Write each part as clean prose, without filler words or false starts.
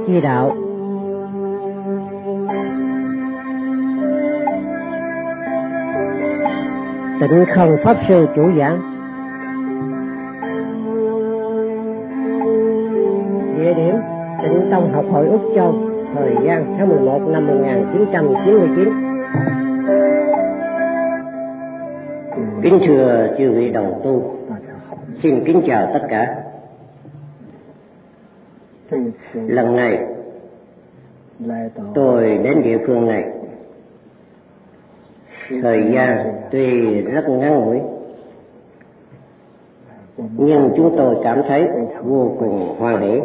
chi đạo. Tịnh Không Pháp Sư chủ giảng. Địa điểm Tịnh Tông Học hội Úc Châu. Thời gian tháng 11 năm 1999. Kính thưa chư vị đồng tu, xin kính chào tất cả. Lần này tôi đến địa phương này, thời gian tuy rất ngắn ngủi, nhưng chúng tôi cảm thấy vô cùng hoan hỷ.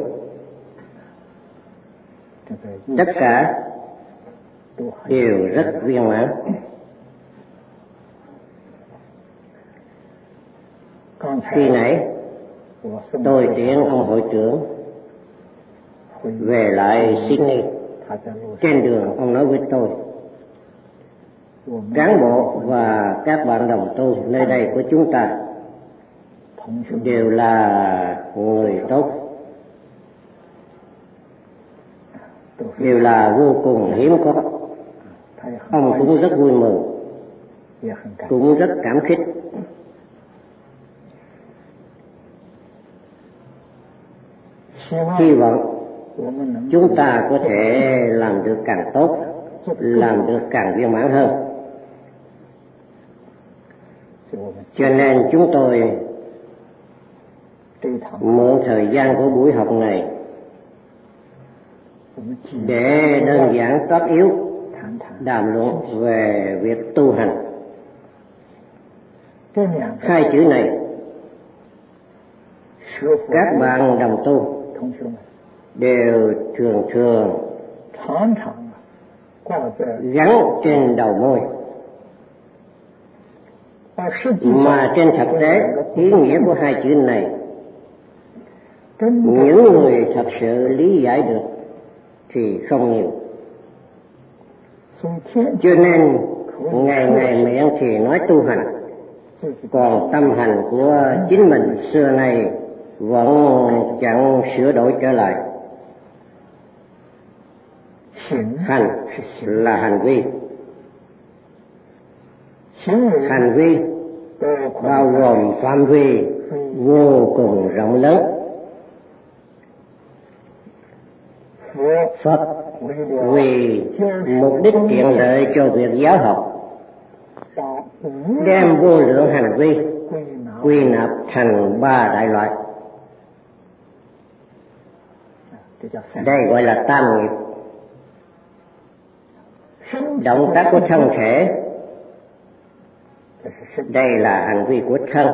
Tất cả đều rất viên mãn. Khi nãy tôi tiễn ông hội trưởng về lại Sydney. Trên đường ông nói với tôi, cán bộ và các bạn đồng tu nơi đây của chúng ta đều là người tốt, đều là vô cùng hiếm có. Ông cũng rất vui mừng, cũng rất cảm kích. Hy vọng chúng ta có thể làm được càng tốt, làm được càng viên mãn hơn. Cho nên chúng tôi mượn thời gian của buổi học này để đơn giản toát yếu đàm luận về việc tu hành. Hai chữ này các bạn đồng tu đều thường gắn trên đầu môi, mà trên thực tế ý nghĩa của hai chữ này những người thật sự lý giải được thì không nhiều. Cho nên ngày ngày miệng thì nói tu hành, còn tâm hành của chính mình xưa nay vẫn chẳng sửa đổi trở lại. Hành là hành vi, hành vi bao gồm phạm vi vô cùng rộng lớn. Phật vì mục đích tiện lợi cho việc giáo học, đem vô lượng hành vi quy nạp thành 3 đại loại. Đây gọi là tam nghiệp. Động tác của thân thể, đây là hành vi của thân.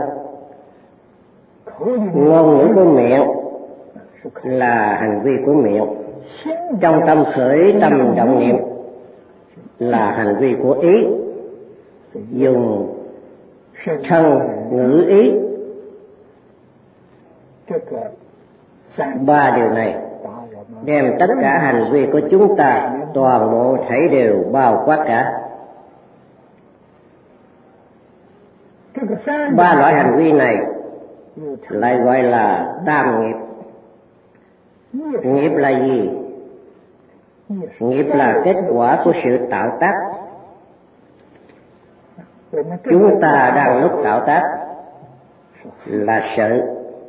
Ngôn ngữ của miệng là hành vi của miệng. Trong tâm khởi tâm động niệm là hành vi của ý. Dùng thân ngữ ý, 3 điều này đem tất cả hành vi của chúng ta toàn bộ thảy đều bao quát cả. 3 loại hành vi này lại gọi là tam nghiệp. Nghiệp là gì? Nghiệp là kết quả của sự tạo tác. Chúng ta đang lúc tạo tác là sự.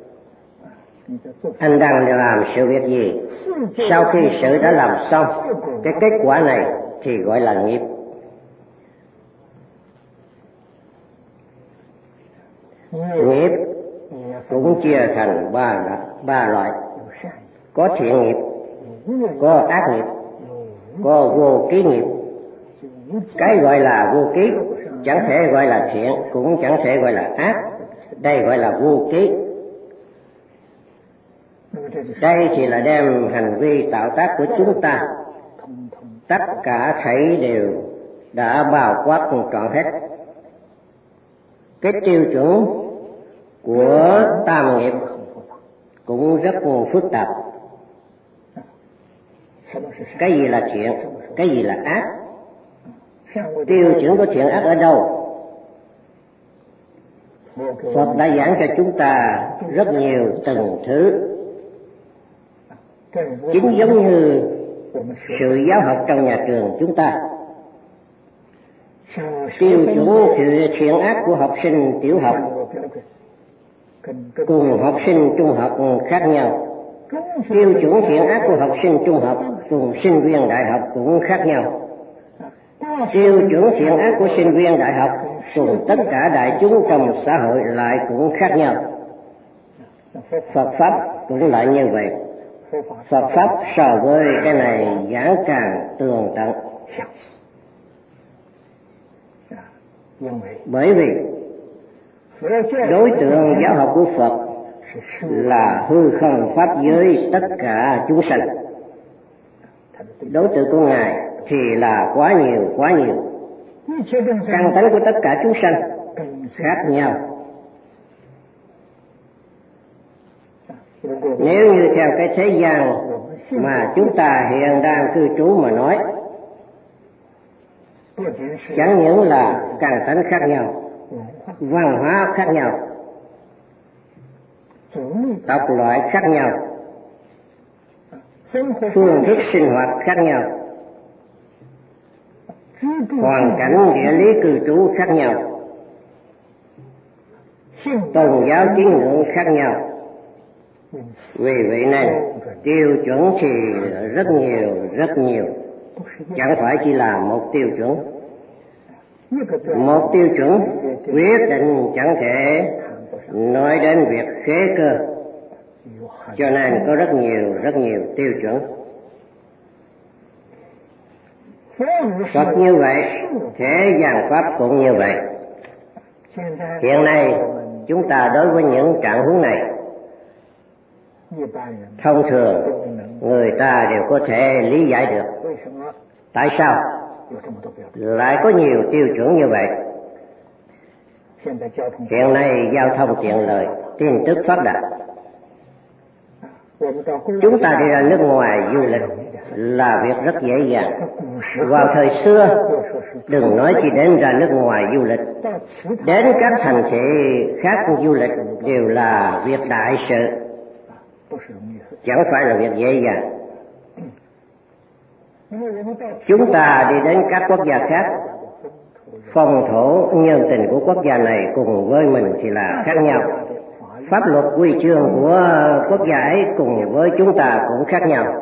Anh đang làm sự việc gì? Sau khi sự đã làm xong, cái kết quả này thì gọi là nghiệp. Nghiệp cũng chia thành ba loại. Có thiện nghiệp, có ác nghiệp, có vô ký nghiệp. Cái gọi là vô ký chẳng thể gọi là thiện, cũng chẳng thể gọi là ác. Đây gọi là vô ký. Đây thì là đem hành vi tạo tác của chúng ta tất cả thảy đều đã bao quát trọn hết. Cái tiêu chuẩn của tam nghiệp cũng rất phức tạp. Cái gì là thiện, cái gì là ác? Tiêu chuẩn của thiện ác ở đâu? Phật đã giảng cho chúng ta rất nhiều từng thứ. Chính giống như sự giáo học trong nhà trường chúng ta, tiêu chuẩn sự thiện ác của học sinh tiểu học cùng học sinh trung học khác nhau. Tiêu chuẩn thiện ác của học sinh trung học cùng sinh viên đại học cũng khác nhau. Tiêu chuẩn thiện ác của sinh viên đại học cùng tất cả đại chúng trong xã hội lại cũng khác nhau. Phật Pháp cũng lại như vậy. Phật Pháp so với cái này giảng càng tường tận. Bởi vì đối tượng giáo học của Phật là hư không pháp giới tất cả chúng sanh. Đối tượng của Ngài thì là quá nhiều. Căn tánh của tất cả chúng sanh khác nhau. Nếu như theo cái thế gian mà chúng ta hiện đang cư trú mà nói, chẳng những là căn tánh khác nhau, văn hóa khác nhau, tộc loại khác nhau, phương thức sinh hoạt khác nhau, hoàn cảnh địa lý cư trú khác nhau, tôn giáo tín ngưỡng khác nhau. Vì vậy nên tiêu chuẩn thì rất nhiều, chẳng phải chỉ là một tiêu chuẩn. Một tiêu chuẩn quyết định chẳng thể nói đến việc khế cơ, cho nên có rất nhiều tiêu chuẩn. Phật như vậy, thế gian Pháp cũng như vậy. Hiện nay chúng ta đối với những trạng huống này, thông thường người ta đều có thể lý giải được. Tại sao lại có nhiều tiêu chuẩn như vậy? Hiện nay giao thông tiện lợi, tin tức phát đạt. Chúng ta đi ra nước ngoài du lịch là việc rất dễ dàng. Vào thời xưa, đừng nói chỉ đến ra nước ngoài du lịch, đến các thành thị khác du lịch đều là việc đại sự, chẳng phải là việc dễ dàng. Chúng ta đi đến các quốc gia khác, phong thổ nhân tình của quốc gia này cùng với mình thì là khác nhau. Pháp luật quy chương của quốc gia ấy cùng với chúng ta cũng khác nhau.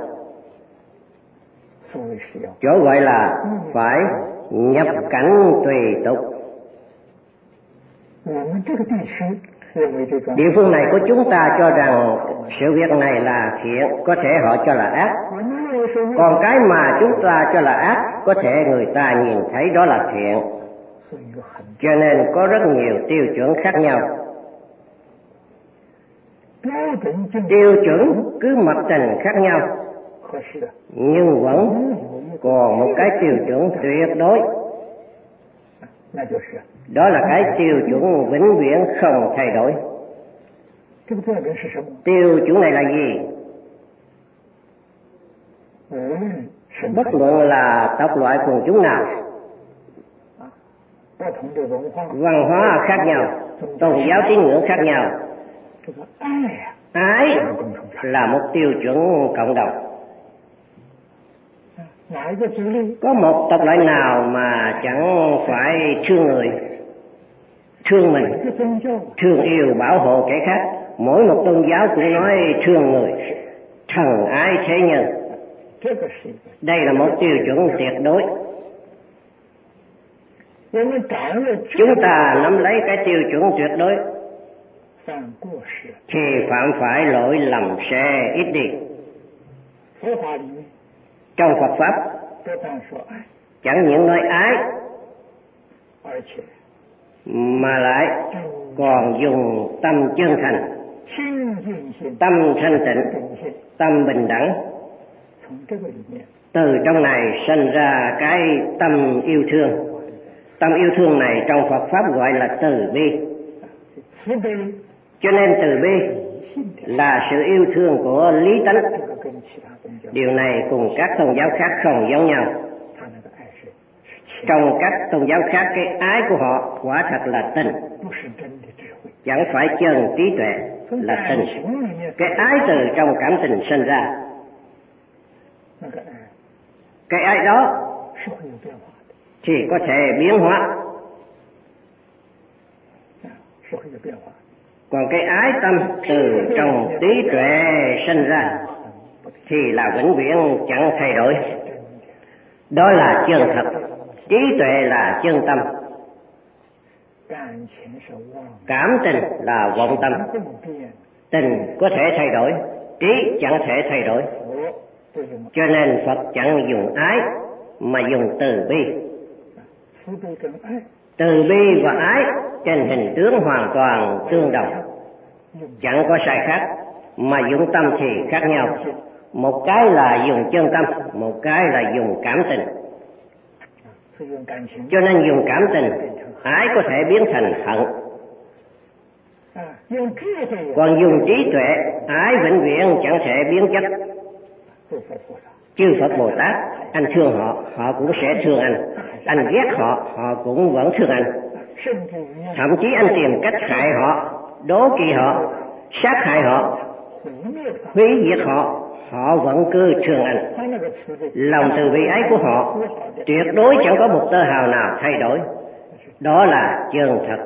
Chỗ gọi là phải nhập cảnh tùy tục. Địa phương này của chúng ta cho rằng sự việc này là thiện, có thể họ cho là ác. Còn cái mà chúng ta cho là ác, có thể người ta nhìn thấy đó là thiện. Cho nên có rất nhiều tiêu chuẩn khác nhau. Tiêu chuẩn cứ mặt tình khác nhau, nhưng vẫn còn một cái tiêu chuẩn tuyệt đối. Đó là cái tiêu chuẩn vĩnh viễn không thay đổi. Tiêu chuẩn này là gì? Bất luận là tộc loại quần chúng nào, văn hóa khác nhau, tôn giáo tín ngưỡng khác nhau, ái là một tiêu chuẩn cộng đồng. Có một tộc loại nào mà chẳng phải thương người, thương mình, thương yêu bảo hộ kẻ khác. Mỗi một tôn giáo cũng nói thương người, thần ái thế nhân. Đây là một tiêu chuẩn tuyệt đối. Chúng ta nắm lấy cái tiêu chuẩn tuyệt đối thì phạm phải lỗi lầm sẽ ít đi. Trong Phật Pháp chẳng những nói ái mà lại còn dùng tâm chân thành, tâm thanh tịnh, tâm bình đẳng. Từ trong này sinh ra cái tâm yêu thương. Tâm yêu thương này trong Phật Pháp gọi là từ bi. Cho nên từ bi là sự yêu thương của lý tánh. Điều này cùng các tôn giáo khác không giống nhau. Trong các tôn giáo khác, cái ái của họ quả thật là tình, chẳng phải chân trí tuệ, là tình. Cái ái từ trong cảm tình sinh ra. cái ái đó thì có thể biến hóa. Còn cái ái tâm từ trong trí tuệ sinh ra thì là vĩnh viễn chẳng thay đổi. Đó là chân thật. Trí tuệ là chân tâm. Cảm tình là vọng tâm. Tình có thể thay đổi, trí chẳng thể thay đổi. Cho nên Phật chẳng dùng ái mà dùng từ bi. Từ bi và ái trên hình tướng hoàn toàn tương đồng, chẳng có sai khác, mà dụng tâm thì khác nhau. Một cái là dùng chân tâm, một cái là dùng cảm tình. Cho nên dùng cảm tình, ái có thể biến thành hận. Còn dùng trí tuệ, ái vĩnh viễn chẳng thể biến chất. Chư Phật Bồ Tát, anh thương họ, họ cũng sẽ thương anh. Anh ghét họ, họ cũng vẫn thương anh. Thậm chí anh tìm cách hại họ, đố kỵ họ, sát hại họ, hủy diệt họ, họ vẫn cứ thương anh. Lòng từ bi ấy của họ tuyệt đối chẳng có một tơ hào nào thay đổi. Đó là chân thật.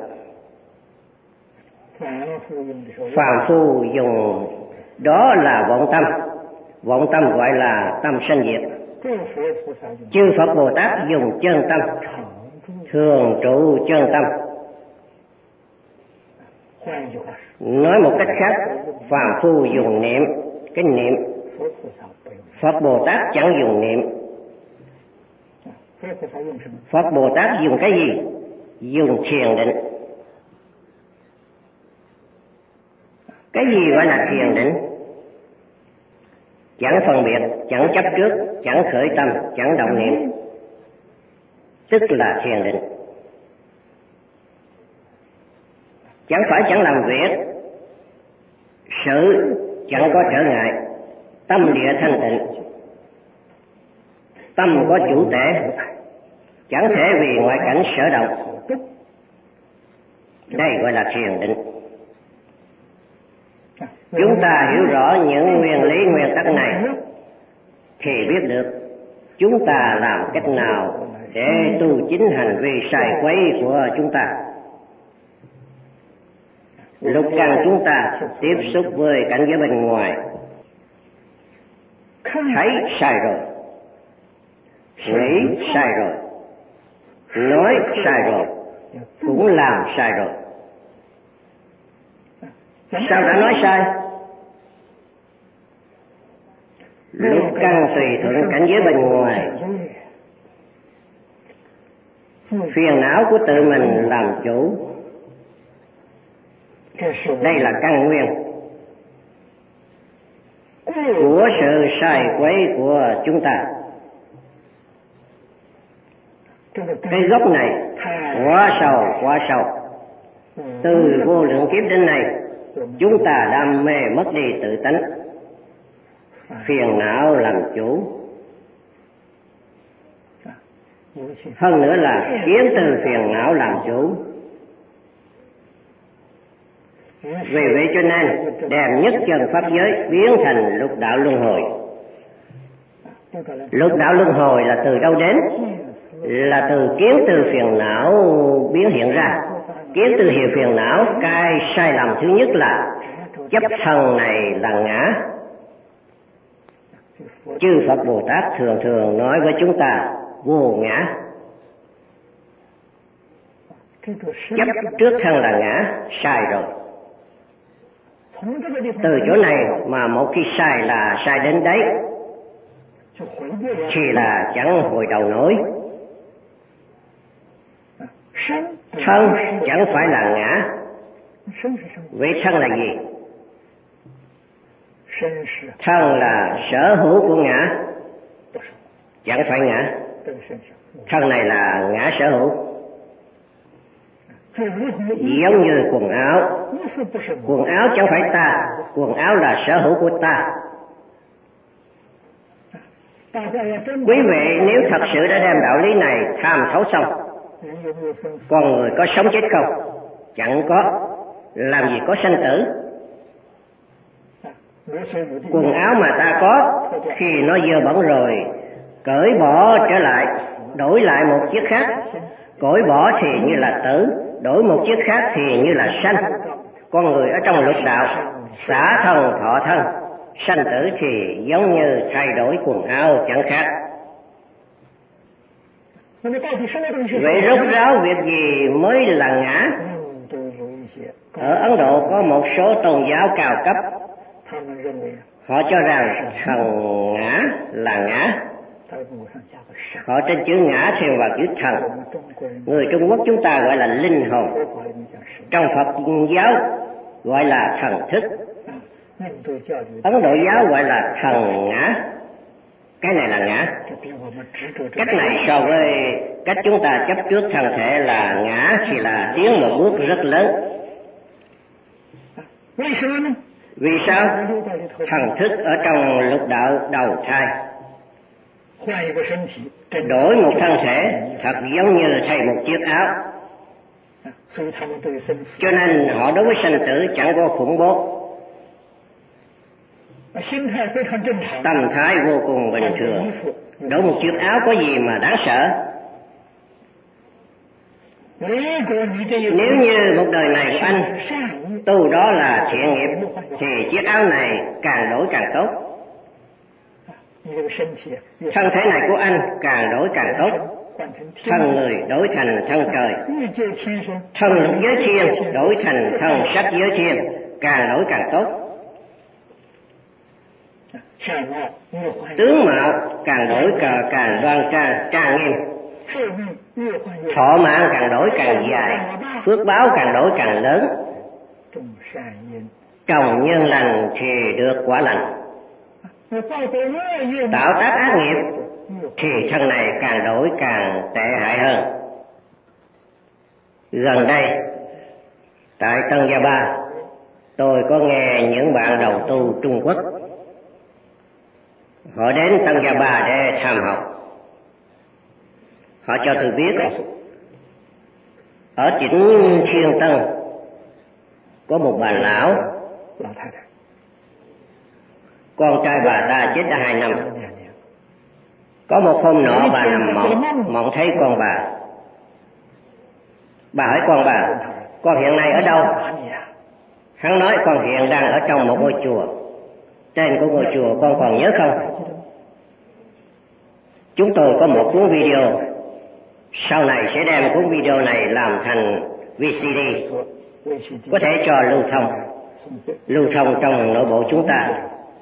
Phàm phu dùng đó là vọng tâm. Vọng tâm gọi là tâm sanh diệt. Chư Phật Bồ Tát dùng chân tâm, thường trụ chân tâm. Nói một cách khác, phàm phu dùng niệm, cái niệm. Phật Bồ Tát chẳng dùng niệm. Phật Bồ Tát dùng cái gì? Dùng thiền định. Cái gì gọi là thiền định? Chẳng phân biệt, chẳng chấp trước, chẳng khởi tâm, chẳng động niệm, tức là thiền định. Chẳng phải chẳng làm việc, sự chẳng có trở ngại, tâm địa thanh tịnh, tâm có chủ thể, chẳng thể vì ngoại cảnh sở động. Đây gọi là thiền định. Chúng ta hiểu rõ những nguyên lý nguyên tắc này thì biết được chúng ta làm cách nào để tu chính hành vi sai quấy của chúng ta. Lúc căn chúng ta tiếp xúc với cảnh giới bên ngoài, thấy sai rồi, nghĩ sai rồi, nói sai rồi, cũng làm sai rồi. Sao đã nói sai? Lúc căn tùy thuận cảnh giới bên ngoài, phiền não của tự mình làm chủ. Đây là căn nguyên của sự sai quấy của chúng ta. Cái gốc này quá sâu. Từ vô lượng kiếp đến nay, chúng ta đam mê mất đi tự tánh, phiền não làm chủ. Hơn nữa là kiến từ phiền não làm chủ. Vì vậy cho nên đem nhất chân pháp giới biến thành lục đạo luân hồi. Lục đạo luân hồi là từ đâu đến? Là từ kiến từ phiền não biến hiện ra. Kiến từ hiệu phiền não, cái sai lầm thứ nhất là chấp thân này là ngã. Chư Phật Bồ Tát thường thường nói với chúng ta vô ngã. Chấp trước thân là ngã, sai rồi. Từ chỗ này mà một khi sai là sai đến đấy, thì là chẳng hồi đầu nổi. Thân chẳng phải là ngã. Vậy thân là gì? Thân là sở hữu của ngã, chẳng phải ngã. Thân này là ngã sở hữu. Giống như quần áo. Quần áo chẳng phải ta, quần áo là sở hữu của ta. Quý vị nếu thật sự đã đem đạo lý này tham thấu xong, con người có sống chết không? Chẳng có. Làm gì có sanh tử? Quần áo mà ta có, khi nó dơ bẩn rồi cởi bỏ trở lại, đổi lại một chiếc khác. Cởi bỏ thì như là tử, đổi một chiếc khác thì như là sanh. Con người ở trong lục đạo, xả thân thọ thân, sanh tử thì giống như thay đổi quần áo chẳng khác. Vậy rốt ráo việc gì mới là ngã? Ở Ấn Độ có một số tôn giáo cao cấp, họ cho rằng thần ngã là ngã. Họ trên chữ ngã thêm vào chữ thần. Người Trung Quốc chúng ta gọi là linh hồn, trong Phật giáo gọi là thần thức, Ấn Độ giáo gọi là thần ngã. Cái này là ngã. Cách này so với cách chúng ta chấp trước thân thể là ngã thì là tiến một bước rất lớn. Vì sao? Thần thức ở trong lục đạo đầu thai, đổi một thân thể thật giống như thay một chiếc áo. Cho nên họ đối với sanh tử chẳng có khủng bố, tâm thái vô cùng bình thường. Đổi một chiếc áo có gì mà đáng sợ? Nếu như một đời này của anh tu đó là thiện nghiệp thì chiếc áo này càng đổi càng tốt. Thân thể này của anh càng đổi càng tốt. Thân người đổi thành thân trời, thân lục giới thiên đổi thành thân sắc giới thiên, càng đổi càng tốt. Tướng mạo càng đổi càng đoan trang trang nghiêm, thọ mạng càng đổi càng dài, phước báo càng đổi càng lớn. Trồng nhân lành thì được quả lành, tạo tác ác nghiệp thì thân này càng đổi càng tệ hại hơn. Gần đây tại Tân Gia Ba, tôi có nghe những bạn đầu tu Trung Quốc, họ đến Tân Gia Ba để tham học. Họ cho tôi biết ở tỉnh Thiên Tân có một bà lão, con trai bà ta chết đã 2 năm. Có một hôm nọ bà nằm mộng thấy con bà. Bà hỏi con bà, con hiện nay ở đâu? Hắn nói con hiện đang ở trong một ngôi chùa. Tên của ngôi chùa con còn nhớ không? Chúng tôi có một cuốn video, sau này sẽ đem cuốn video này làm thành VCD, có thể cho lưu thông trong nội bộ chúng ta.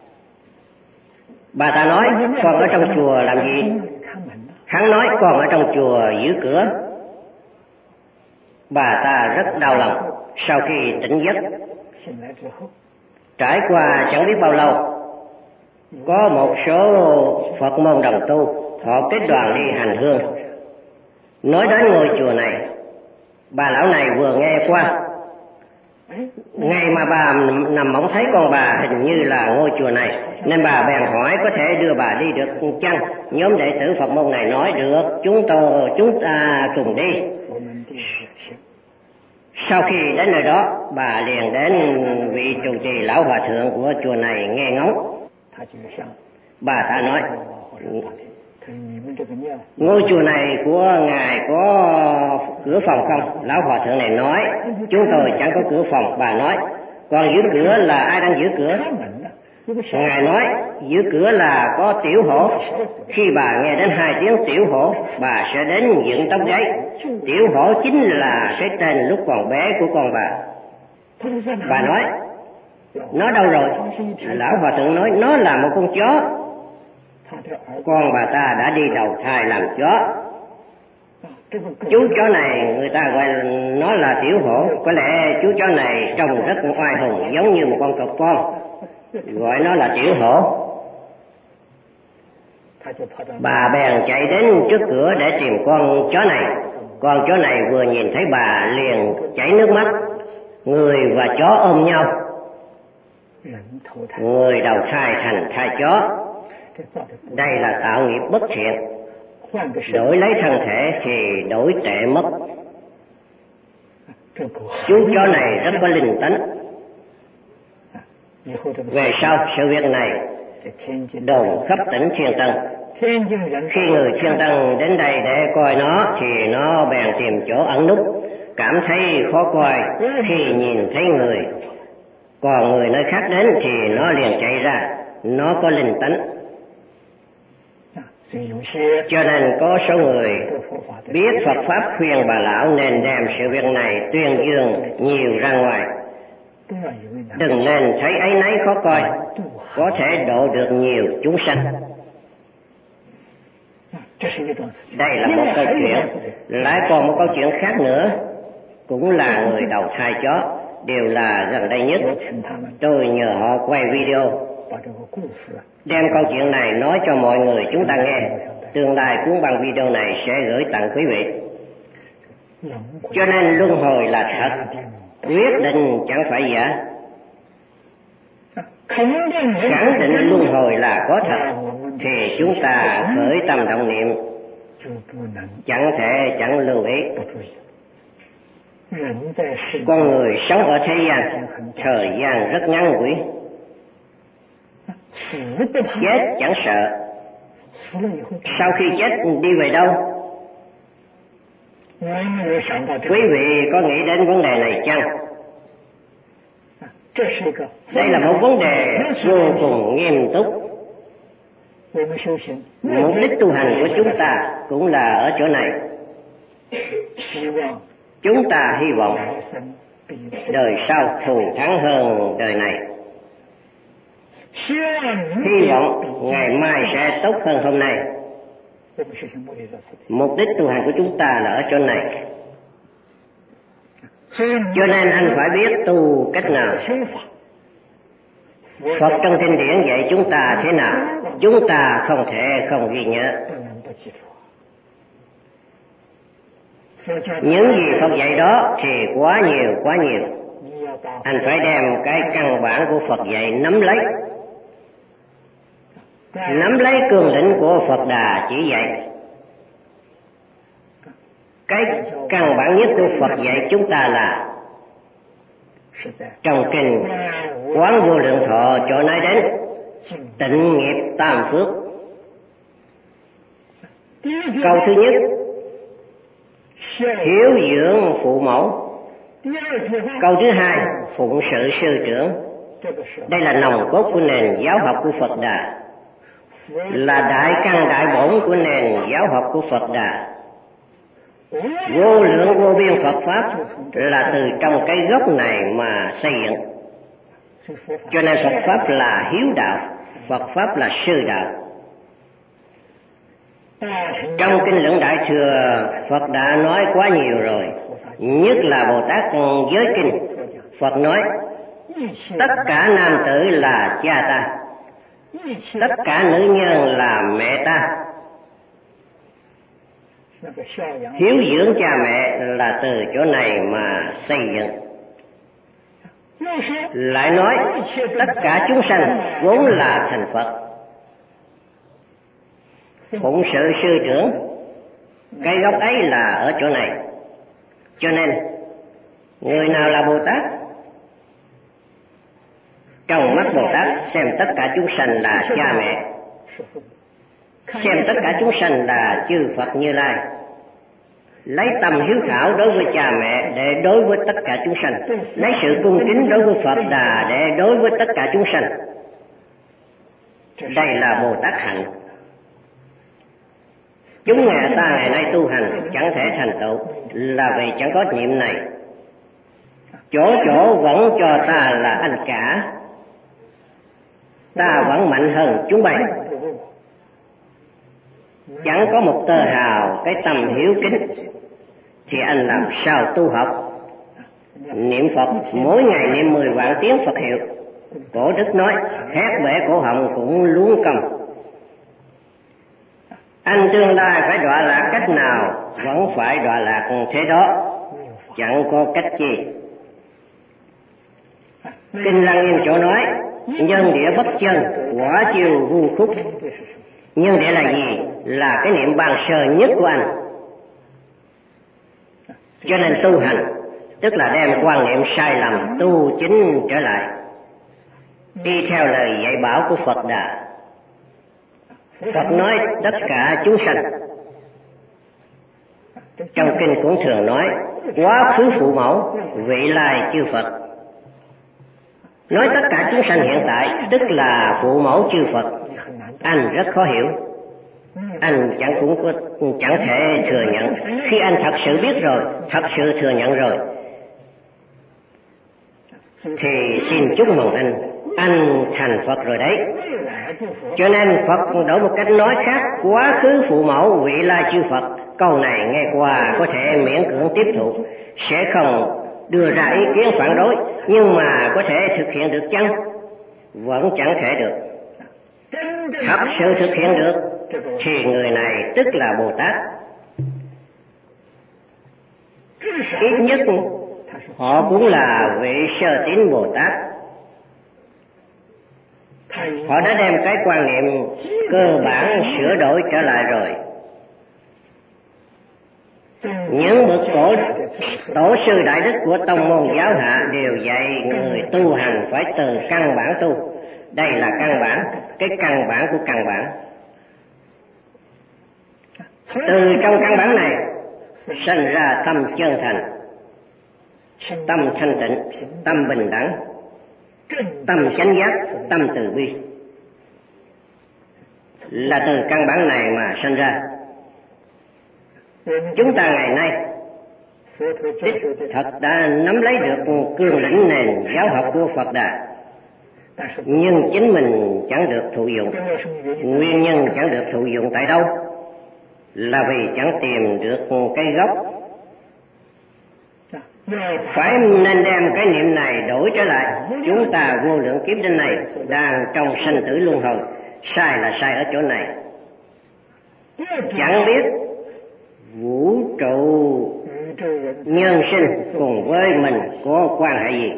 Bà ta nói con ở trong chùa làm gì? Hắn nói con ở trong chùa giữ cửa. Bà ta rất đau lòng. Sau khi tỉnh giấc, trải qua chẳng biết bao lâu, có một số Phật môn đồng tu họ kết đoàn đi hành hương. Nói đến ngôi chùa này, bà lão này vừa nghe qua. Ngày mà bà nằm mộng thấy con bà hình như là ngôi chùa này, nên bà bèn hỏi có thể đưa bà đi được chăng? Nhóm đệ tử Phật môn này nói được, chúng ta cùng đi. Sau khi đến nơi đó, bà liền đến vị trụ trì lão hòa thượng của chùa này nghe ngóng. Bà ta nói, ngôi chùa này của ngài có cửa phòng không? Lão hòa thượng này nói, chúng tôi chẳng có cửa phòng. Bà nói, còn giữ cửa là ai đang giữ cửa? Ngài nói, giữ cửa là có tiểu hổ. Khi bà nghe đến 2 tiếng tiểu hổ, bà sẽ đến dựng tóc gáy. Tiểu hổ chính là cái tên lúc còn bé của con bà. Bà nói, nó đâu rồi? Lão hòa thượng nói, nó là một con chó. Con bà ta đã đi đầu thai làm chó. Chú chó này người ta gọi nó là tiểu hổ. Có lẽ chú chó này trông rất oai hùng, giống như một con cọp con, gọi nó là tiểu hổ. Bà bèn chạy đến trước cửa để tìm con chó này. Con chó này vừa nhìn thấy bà liền chảy nước mắt. Người và chó ôm nhau. Người đầu thai thành thai chó. Đây là tạo nghiệp bất thiện. Đổi lấy thân thể thì đổi tệ mất. Chú chó này rất có linh tính. Về sau sự việc này đồn khắp tỉnh Thiên Tân. Khi người thiên tân đến đây để coi nó thì nó bèn tìm chỗ ẩn núp, cảm thấy khó coi khi nhìn thấy người. Còn người nơi khác đến thì nó liền chạy ra, nó có linh tánh. Cho nên có số người biết Phật Pháp khuyên bà lão nên đem sự việc này tuyên dương nhiều ra ngoài. Đừng nên thấy ấy nấy khó coi, có thể độ được nhiều chúng sanh. Đây là một câu chuyện. Lại còn một câu chuyện khác nữa, cũng là người đầu thai chó, đều là gần đây nhất. Tôi nhờ họ quay video, đem câu chuyện này nói cho mọi người chúng ta nghe. Tương lai cuốn băng video này sẽ gửi tặng quý vị. Cho nên luân hồi là thật, quyết định chẳng phải giả. Khẳng định luân hồi là có thật thì chúng ta khởi tâm động niệm chẳng thể chẳng lưu ý. Con người sống ở thế gian thời gian rất ngắn ngủi, chết chẳng sợ. Sau khi chết đi về đâu? Quý vị có nghĩ đến vấn đề này chăng? Đây là một vấn đề vô cùng nghiêm túc. Mục đích tu hành của chúng ta cũng là ở chỗ này. Chúng ta hy vọng đời sau thù thắng hơn đời này. Hy vọng ngày mai sẽ tốt hơn hôm nay. Mục đích tu hành của chúng ta là ở chỗ này. Cho nên anh phải biết tu cách nào. Phật trong kinh điển dạy chúng ta thế nào, chúng ta không thể không ghi nhớ. Những gì Phật dạy đó thì quá nhiều. Anh phải đem cái căn bản của Phật dạy nắm lấy. Nắm lấy cương lĩnh của Phật Đà chỉ dạy. Cái căn bản nhất của Phật dạy chúng ta là trong kinh Quán Vô Lượng Thọ chỗ nói đến tịnh nghiệp tam phước. Câu thứ nhất, hiếu dưỡng phụ mẫu. Câu thứ hai, phụng sự sư trưởng. Đây là nòng cốt của nền giáo học của Phật Đà, là đại căn đại bổn của nền giáo học của Phật Đà. Vô lượng vô biên Phật Pháp là từ trong cái gốc này mà xây dựng. Cho nên Phật Pháp là hiếu đạo, Phật Pháp là sư đạo. Trong kinh Luận Đại Thừa, Phật đã nói quá nhiều rồi, nhất là Bồ Tát Giới Kinh. Phật nói, tất cả nam tử là cha ta, tất cả nữ nhân là mẹ ta. Hiếu dưỡng cha mẹ là từ chỗ này mà xây dựng. Lại nói, tất cả chúng sanh vốn là thành Phật. Phụng sự sư trưởng, cái gốc ấy là ở chỗ này. Cho nên, người nào là Bồ Tát? Trong mắt Bồ Tát xem tất cả chúng sanh là cha mẹ, xem tất cả chúng sanh là chư Phật Như Lai. Lấy tâm hiếu thảo đối với cha mẹ để đối với tất cả chúng sanh, lấy sự cung kính đối với Phật Đà để đối với tất cả chúng sanh. Đây là Bồ Tát hạnh. Chúng nhà ta ngày nay tu hành chẳng thể thành tựu là vì chẳng có nhiệm này. Chỗ chỗ vẫn cho ta là anh cả, ta vẫn mạnh hơn chúng bay. Chẳng có một tơ hào cái tâm hiếu kính thì anh làm sao tu học. Niệm Phật mỗi ngày niệm 10 vạn tiếng Phật hiệu. Cổ đức nói hét bể cổ họng cũng luống công. Anh tương lai phải đọa lạc cách nào vẫn phải đọa lạc thế đó, chẳng có cách chi. Kinh Lăng Nghiêm chỗ nói nhân địa bất chân, quả chiều vu khúc. Nhân địa là gì? Là cái niệm ban sơ nhất của anh. Cho nên tu hành tức là đem quan niệm sai lầm tu chính trở lại, đi theo lời dạy bảo của Phật Đà. Phật nói tất cả chúng sanh. Trong kinh cũng thường nói quá khứ phụ mẫu, vị lai chư Phật. Nói tất cả chúng sanh hiện tại tức là phụ mẫu chư Phật. Anh rất khó hiểu. Anh chẳng thể thừa nhận. Khi anh thật sự biết rồi, thật sự thừa nhận rồi, thì xin chúc mừng anh thành Phật rồi đấy. Cho nên Phật đổi một cách nói khác, quá khứ phụ mẫu, vị lai chư Phật. Câu này nghe qua có thể miễn cưỡng tiếp thụ, sẽ không đưa ra ý kiến phản đối, nhưng mà có thể thực hiện được chăng? Vẫn chẳng thể được. Thật sự thực hiện được thì người này tức là Bồ Tát. Ít nhất họ cũng là vị sơ tín Bồ Tát. Họ đã đem cái quan niệm cơ bản sửa đổi trở lại rồi. Những bậc tổ sư đại đức của tông môn giáo hạ đều dạy người tu hành phải từ căn bản tu. Đây là căn bản, cái căn bản của căn bản. Từ trong căn bản này sinh ra tâm chân thành, tâm thanh tịnh, tâm bình đẳng, tâm chánh giác, tâm từ bi. Là từ căn bản này mà sinh ra. Chúng ta ngày nay thật đã nắm lấy được cương lĩnh nền giáo học của Phật Đà, nhưng chính mình chẳng được thụ dụng. Nguyên nhân chẳng được thụ dụng tại đâu? Là vì chẳng tìm được cái gốc. Phải nên đem cái niệm này đổi trở lại. Chúng ta vô lượng kiếp đến này đang trong sanh tử luân hồi. Sai là sai ở chỗ này. Chẳng biết vũ trụ nhân sinh cùng với mình có quan hệ gì.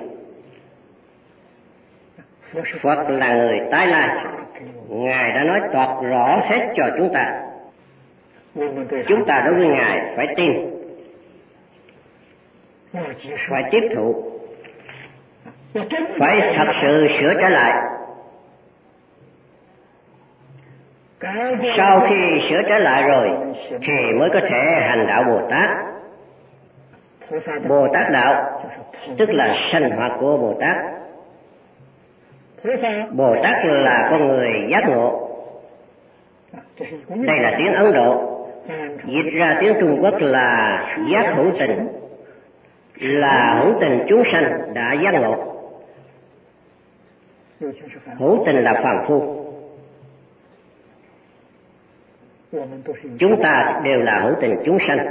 Phật là người tái lai, Ngài đã nói toạc rõ hết cho chúng ta. Chúng ta đối với Ngài phải tin, phải tiếp thụ, phải thật sự sửa trở lại. Sau khi sửa trở lại rồi thì mới có thể hành đạo Bồ Tát. Bồ Tát đạo tức là sinh hoạt của Bồ Tát. Bồ Tát là con người giác ngộ. Đây là tiếng Ấn Độ, dịch ra tiếng Trung Quốc là giác hữu tình, là hữu tình chúng sanh đã giác ngộ. Hữu tình là phàm phu. Chúng ta đều là hữu tình chúng sanh.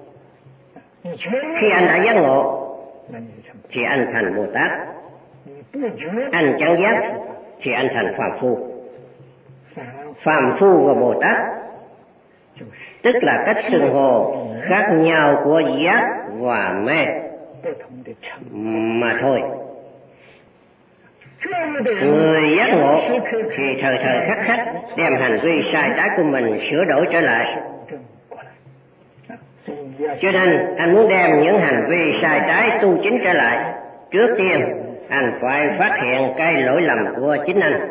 Khi anh đã giác ngộ thì anh thành Bồ Tát. Anh chẳng giác thì anh thành phàm phu. Phàm phu và Bồ Tát tức là cách xưng hô khác nhau của giác và mê mà thôi. Người giác ngộ thì thời thời khắc khắc đem hành vi sai trái của mình sửa đổi trở lại. Cho nên anh muốn đem những hành vi sai trái tu chính trở lại, trước tiên anh phải phát hiện cái lỗi lầm của chính anh.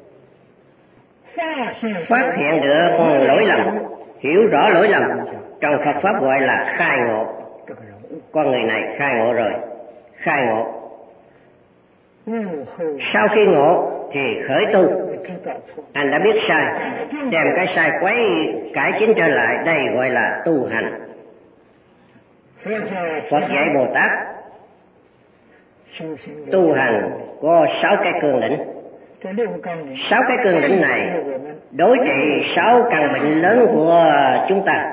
Phát hiện được lỗi lầm, hiểu rõ lỗi lầm, trong Phật Pháp gọi là khai ngộ. Con người này khai ngộ rồi, khai ngộ. Sau khi ngộ thì khởi tu. Anh đã biết sai, đem cái sai quấy cải chính trở lại, đây gọi là tu hành. Phật dạy Bồ Tát tu hành có 6 cái cương lĩnh. 6 cái cương lĩnh này đối trị 6 căn bệnh lớn của chúng ta.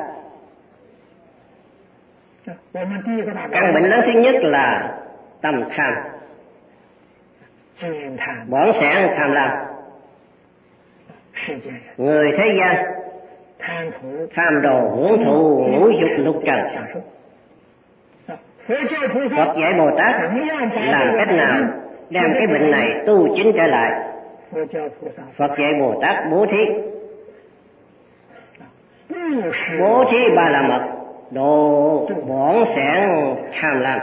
Căn bệnh lớn thứ nhất là tâm tham, bỏng sẻn tham lam. Người thế gian tham đồ hưởng thụ ngũ dục lục trần. Phật dạy Bồ Tát làm cách nào đem cái bệnh này tu chính trở lại. Phật dạy Bồ Tát bố thí. Bố thí ba la mật, độ bỏng sẻn tham lam.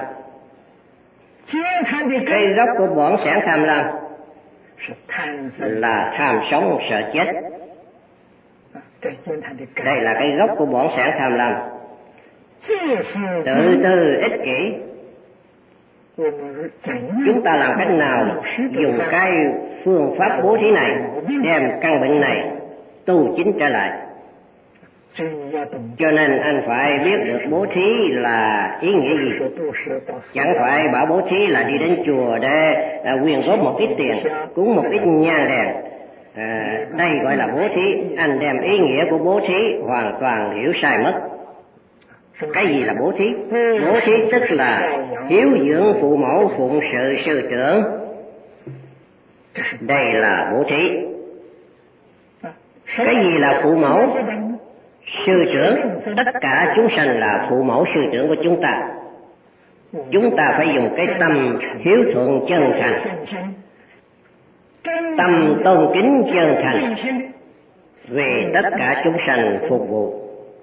Cái gốc của bỏng sẻn tham lam là tham sống sợ chết. Đây là cái gốc của bổn sản tham lam, tự tư ích kỷ. Chúng ta làm cách nào dùng cái phương pháp bố thí này đem căn bệnh này tu chính trở lại? Cho nên anh phải biết được bố thí là ý nghĩa gì. Chẳng phải bảo bố thí là đi đến chùa để quyên góp một ít tiền, cúng một ít nhang đèn. Đây gọi là bố thí. Anh đem ý nghĩa của bố thí hoàn toàn hiểu sai mất. Cái gì là bố thí? Bố thí tức là hiếu dưỡng phụ mẫu, phụng sự sư trưởng. Đây là bố thí. Cái gì là phụ mẫu? Sư trưởng. Tất cả chúng sanh là phụ mẫu sư trưởng của chúng ta. Chúng ta phải dùng cái tâm hiếu thuận chân thành, tâm tôn kính chân thành về tất cả chúng sanh phục vụ.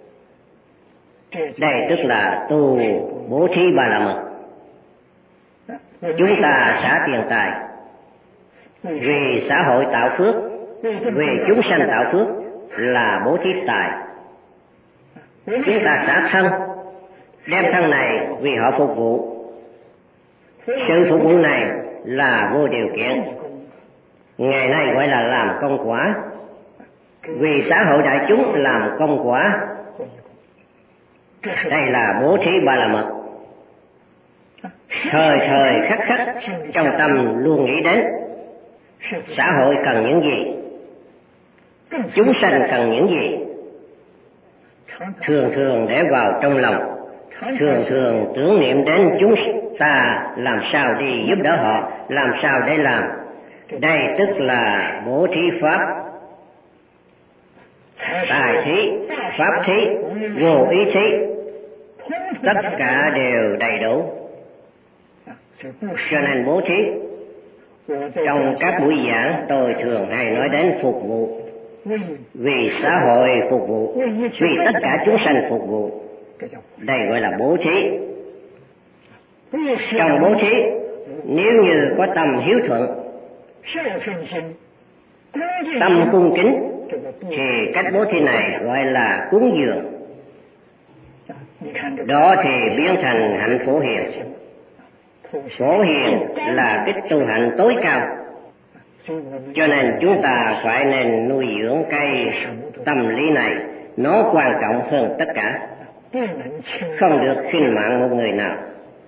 Đây tức là tu bố thí Ba La Mật. Chúng ta xả tiền tài vì xã hội tạo phước, vì chúng sanh tạo phước là bố thí tài. Chúng ta xả thân, đem thân này vì họ phục vụ. Sự phục vụ này là vô điều kiện. Ngày nay gọi là làm công quả. Vì xã hội đại chúng làm công quả. Đây là bố thí Ba La Mật. Thời thời khắc khắc trong tâm luôn nghĩ đến xã hội cần những gì, chúng sanh cần những gì. Thường thường để vào trong lòng, thường thường tưởng niệm đến chúng ta làm sao đi giúp đỡ họ, làm sao để làm. Đây tức là bố thí pháp. Tài thí, pháp thí, vô ý thí, tất cả đều đầy đủ. Cho nên bố thí, trong các buổi giảng tôi thường hay nói đến phục vụ. Vì xã hội phục vụ, vì tất cả chúng sanh phục vụ. Đây gọi là bố thí. Trong bố thí, nếu như có tâm hiếu thuận, tâm cung kính, thì cách bố thí này gọi là cúng dường. Đó thì biến thành hạnh phổ hiền. Phổ hiền là cái tu hạnh tối cao. Cho nên chúng ta phải nên nuôi dưỡng cái tâm lý này. Nó quan trọng hơn tất cả. Không được khinh mạng một người nào.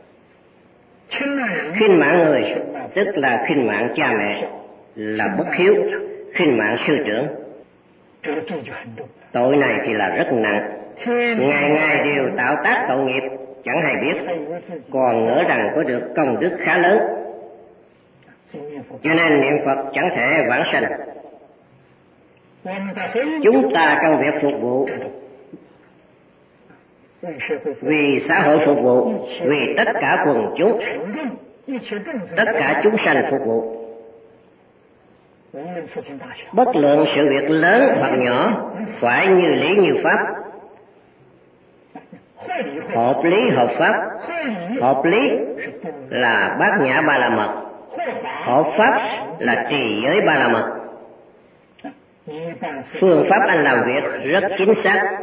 Khinh mạng người tức là khinh mạng cha mẹ, là bất hiếu, khinh mạng sư trưởng. Tội này thì là rất nặng. Ngày ngày đều tạo tác tội nghiệp, chẳng hay biết, còn ngỡ rằng có được công đức khá lớn. Cho nên niệm Phật chẳng thể vãng sanh. Chúng ta trong việc phục vụ, vì xã hội phục vụ, vì tất cả quần chúng, tất cả chúng sanh phục vụ. Bất luận sự việc lớn hoặc nhỏ, phải như lý như pháp, hợp lý hợp pháp. Hợp lý là Bát Nhã Ba La Mật, hợp pháp là trì giới Ba La Mật. Phương pháp anh làm việc rất chính xác.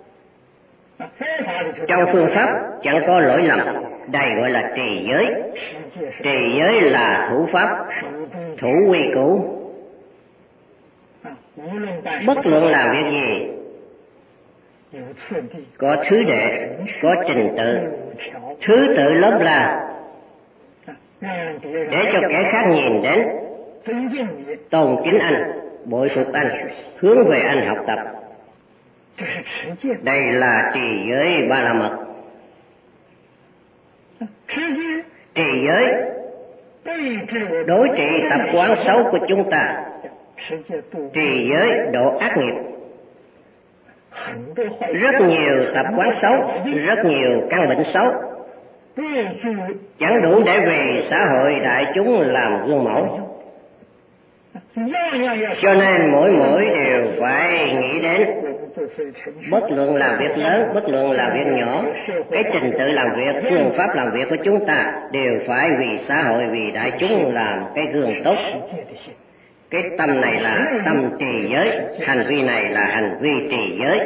Trong phương pháp chẳng có lỗi lầm. Đây gọi là trì giới. Trì giới là thủ pháp, thủ quy củ. Bất luận làm việc gì, có thứ đệ, có trình tự, thứ tự lớp là, để cho kẻ khác nhìn đến, tôn kính anh, bội phục anh, hướng về anh học tập. Đây là trì giới Ba La Mật. Trì giới đối trị tập quán xấu của chúng ta. Trì giới độ ác nghiệp. Rất nhiều tập quán xấu, rất nhiều căn bệnh xấu, chẳng đủ để về xã hội đại chúng làm gương mẫu. Cho nên mỗi đều phải nghĩ đến, bất luận làm việc lớn, bất luận làm việc nhỏ, cái trình tự làm việc, phương pháp làm việc của chúng ta đều phải vì xã hội, vì đại chúng làm cái gương tốt. Cái tâm này là tâm trì giới, hành vi này là hành vi trì giới.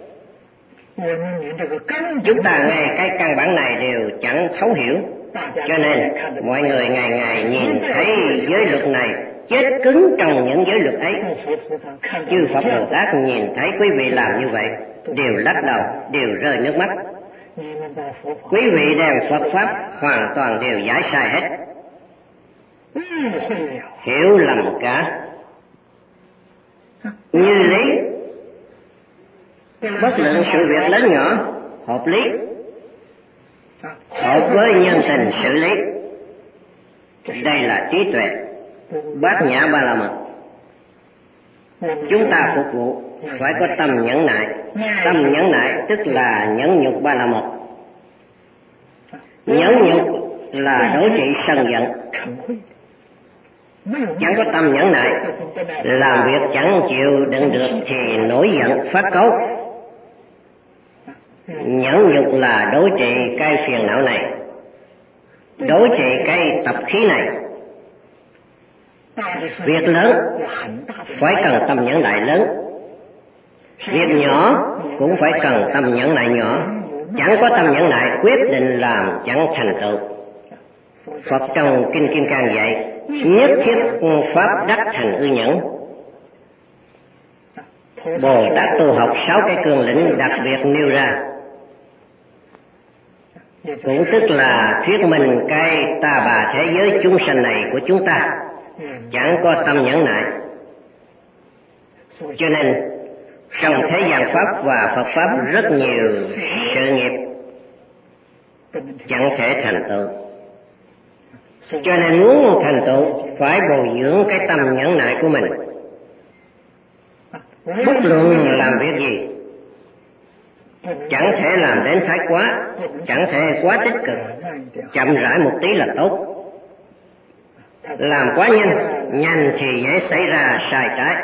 Chúng ta nghe cái căn bản này đều chẳng thấu hiểu, cho nên mọi người ngày ngày nhìn thấy giới luật này chết cứng trong những giới luật ấy. Chư Phật Bồ Tát nhìn thấy quý vị làm như vậy, đều lắc đầu, đều rơi nước mắt. Quý vị đem Phật Pháp hoàn toàn đều giải sai hết, hiểu lầm cả. Như lý, bất luận sự việc lớn nhỏ, hợp lý, hợp với nhân tình xử lý. Đây là trí tuệ, bát nhã ba la mật. Chúng ta phục vụ phải có tâm nhẫn nại. Tâm nhẫn nại tức là nhẫn nhục ba la mật. Nhẫn nhục là đối trị sân giận. Chẳng có tâm nhẫn nại, làm việc chẳng chịu đựng được thì nổi giận phát cáu. Nhẫn nhục là đối trị cái phiền não này, đối trị cái tập khí này. Việc lớn phải cần tâm nhẫn nại lớn, việc nhỏ cũng phải cần tâm nhẫn nại nhỏ. Chẳng có tâm nhẫn nại quyết định làm chẳng thành tựu. Phật trong Kinh Kim Cang dạy nhất thiết pháp đắc thành ư nhẫn. Bồ Tát tu học 6 cái cương lĩnh đặc biệt nêu ra, cũng tức là thuyết minh cái ta bà thế giới chúng sanh này của chúng ta chẳng có tâm nhẫn nại. Cho nên trong thế gian Pháp và Phật Pháp rất nhiều sự nghiệp chẳng thể thành tựu. Cho nên muốn thành tựu phải bồi dưỡng cái tâm nhẫn nại của mình. Bất luận làm việc gì chẳng thể làm đến thái quá, chẳng thể quá tích cực, chậm rãi một tí là tốt. Làm quá nhanh thì dễ xảy ra sai trái.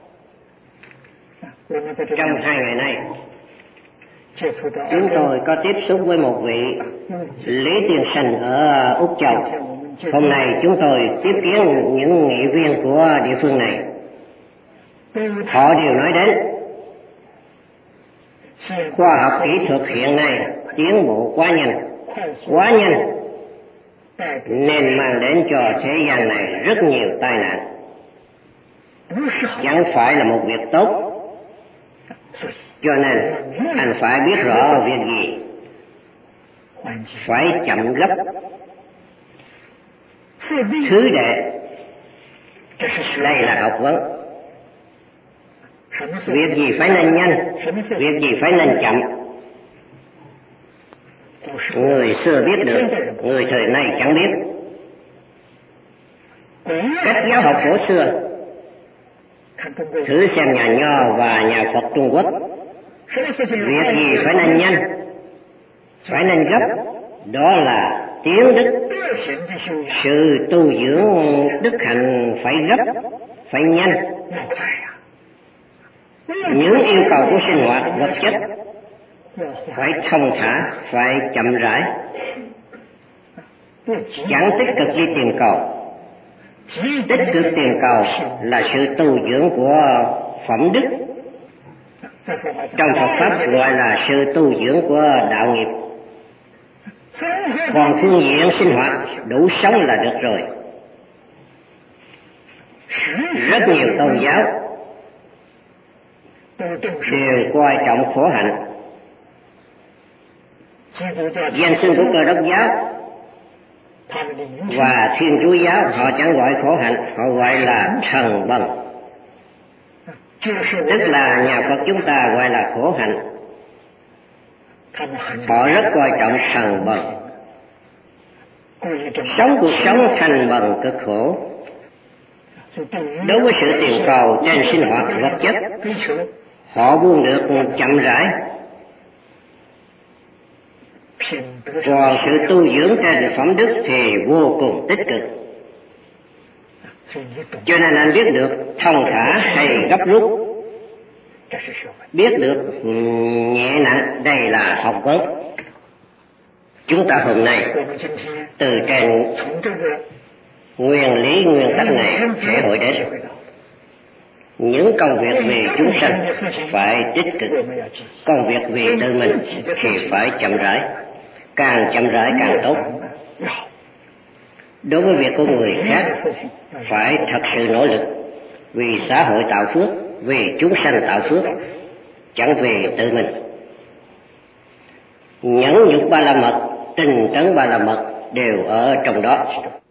Trong 2 ngày nay, chúng tôi có tiếp xúc với một vị Lý Tiên Sinh ở Úc Châu. Hôm nay chúng tôi tiếp kiến những nghị viên của địa phương này. Họ đều nói đến khoa học kỹ thuật hiện nay tiến bộ quá nhanh, nên mang đến cho thế gian này rất nhiều tai nạn. Chẳng phải là một việc tốt. Cho nên anh phải biết rõ việc gì phải chậm gấp. Thứ đệ, đây là học vấn. Việc gì phải nên nhanh, việc gì phải nên chậm. Người xưa biết được, người thời nay chẳng biết. Cách giáo học cổ xưa, thử xem nhà Nho và nhà Phật Trung Quốc. Việc gì phải nên nhanh, phải nên gấp, đó là tiến đức. Sự tu dưỡng đức hạnh phải gấp, phải nhanh. Những yêu cầu của sinh hoạt vật chất phải thông thả, phải chậm rãi, chẳng tích cực đi tìm cầu. Tích cực tìm cầu là sự tu dưỡng của phẩm đức. Trong Phật Pháp gọi là sự tu dưỡng của đạo nghiệp. Còn phương diện sinh hoạt đủ sống là được rồi. Rất nhiều tôn giáo đều coi trọng khổ hạnh. Danh xưng của Cơ Đốc giáo và Thiên Chúa giáo họ chẳng gọi khổ hạnh, họ gọi là thần bần. Tức là nhà Phật chúng ta gọi là khổ hạnh. Họ rất coi trọng thần bần. Sống cuộc sống thành bần cực khổ. Đối với sự tìm cầu trên sinh hoạt vật chất, họ buông được chậm rãi. Còn sự tu dưỡng trên phẩm đức thì vô cùng tích cực. Cho nên anh biết được thông thả hay gấp rút, biết được nhẹ nặng, đây là học vấn. Chúng ta hôm nay từ trên nguyên lý nguyên tắc này thể hội đến Những công việc vì chúng sanh phải tích cực, công việc vì tự mình thì phải chậm rãi, càng chậm rãi càng tốt. Đối với việc của người khác phải thật sự nỗ lực, vì xã hội tạo phước, vì chúng sanh tạo phước, chẳng vì tự mình. Nhẫn nhục ba la mật, tinh tấn ba la mật đều ở trong đó.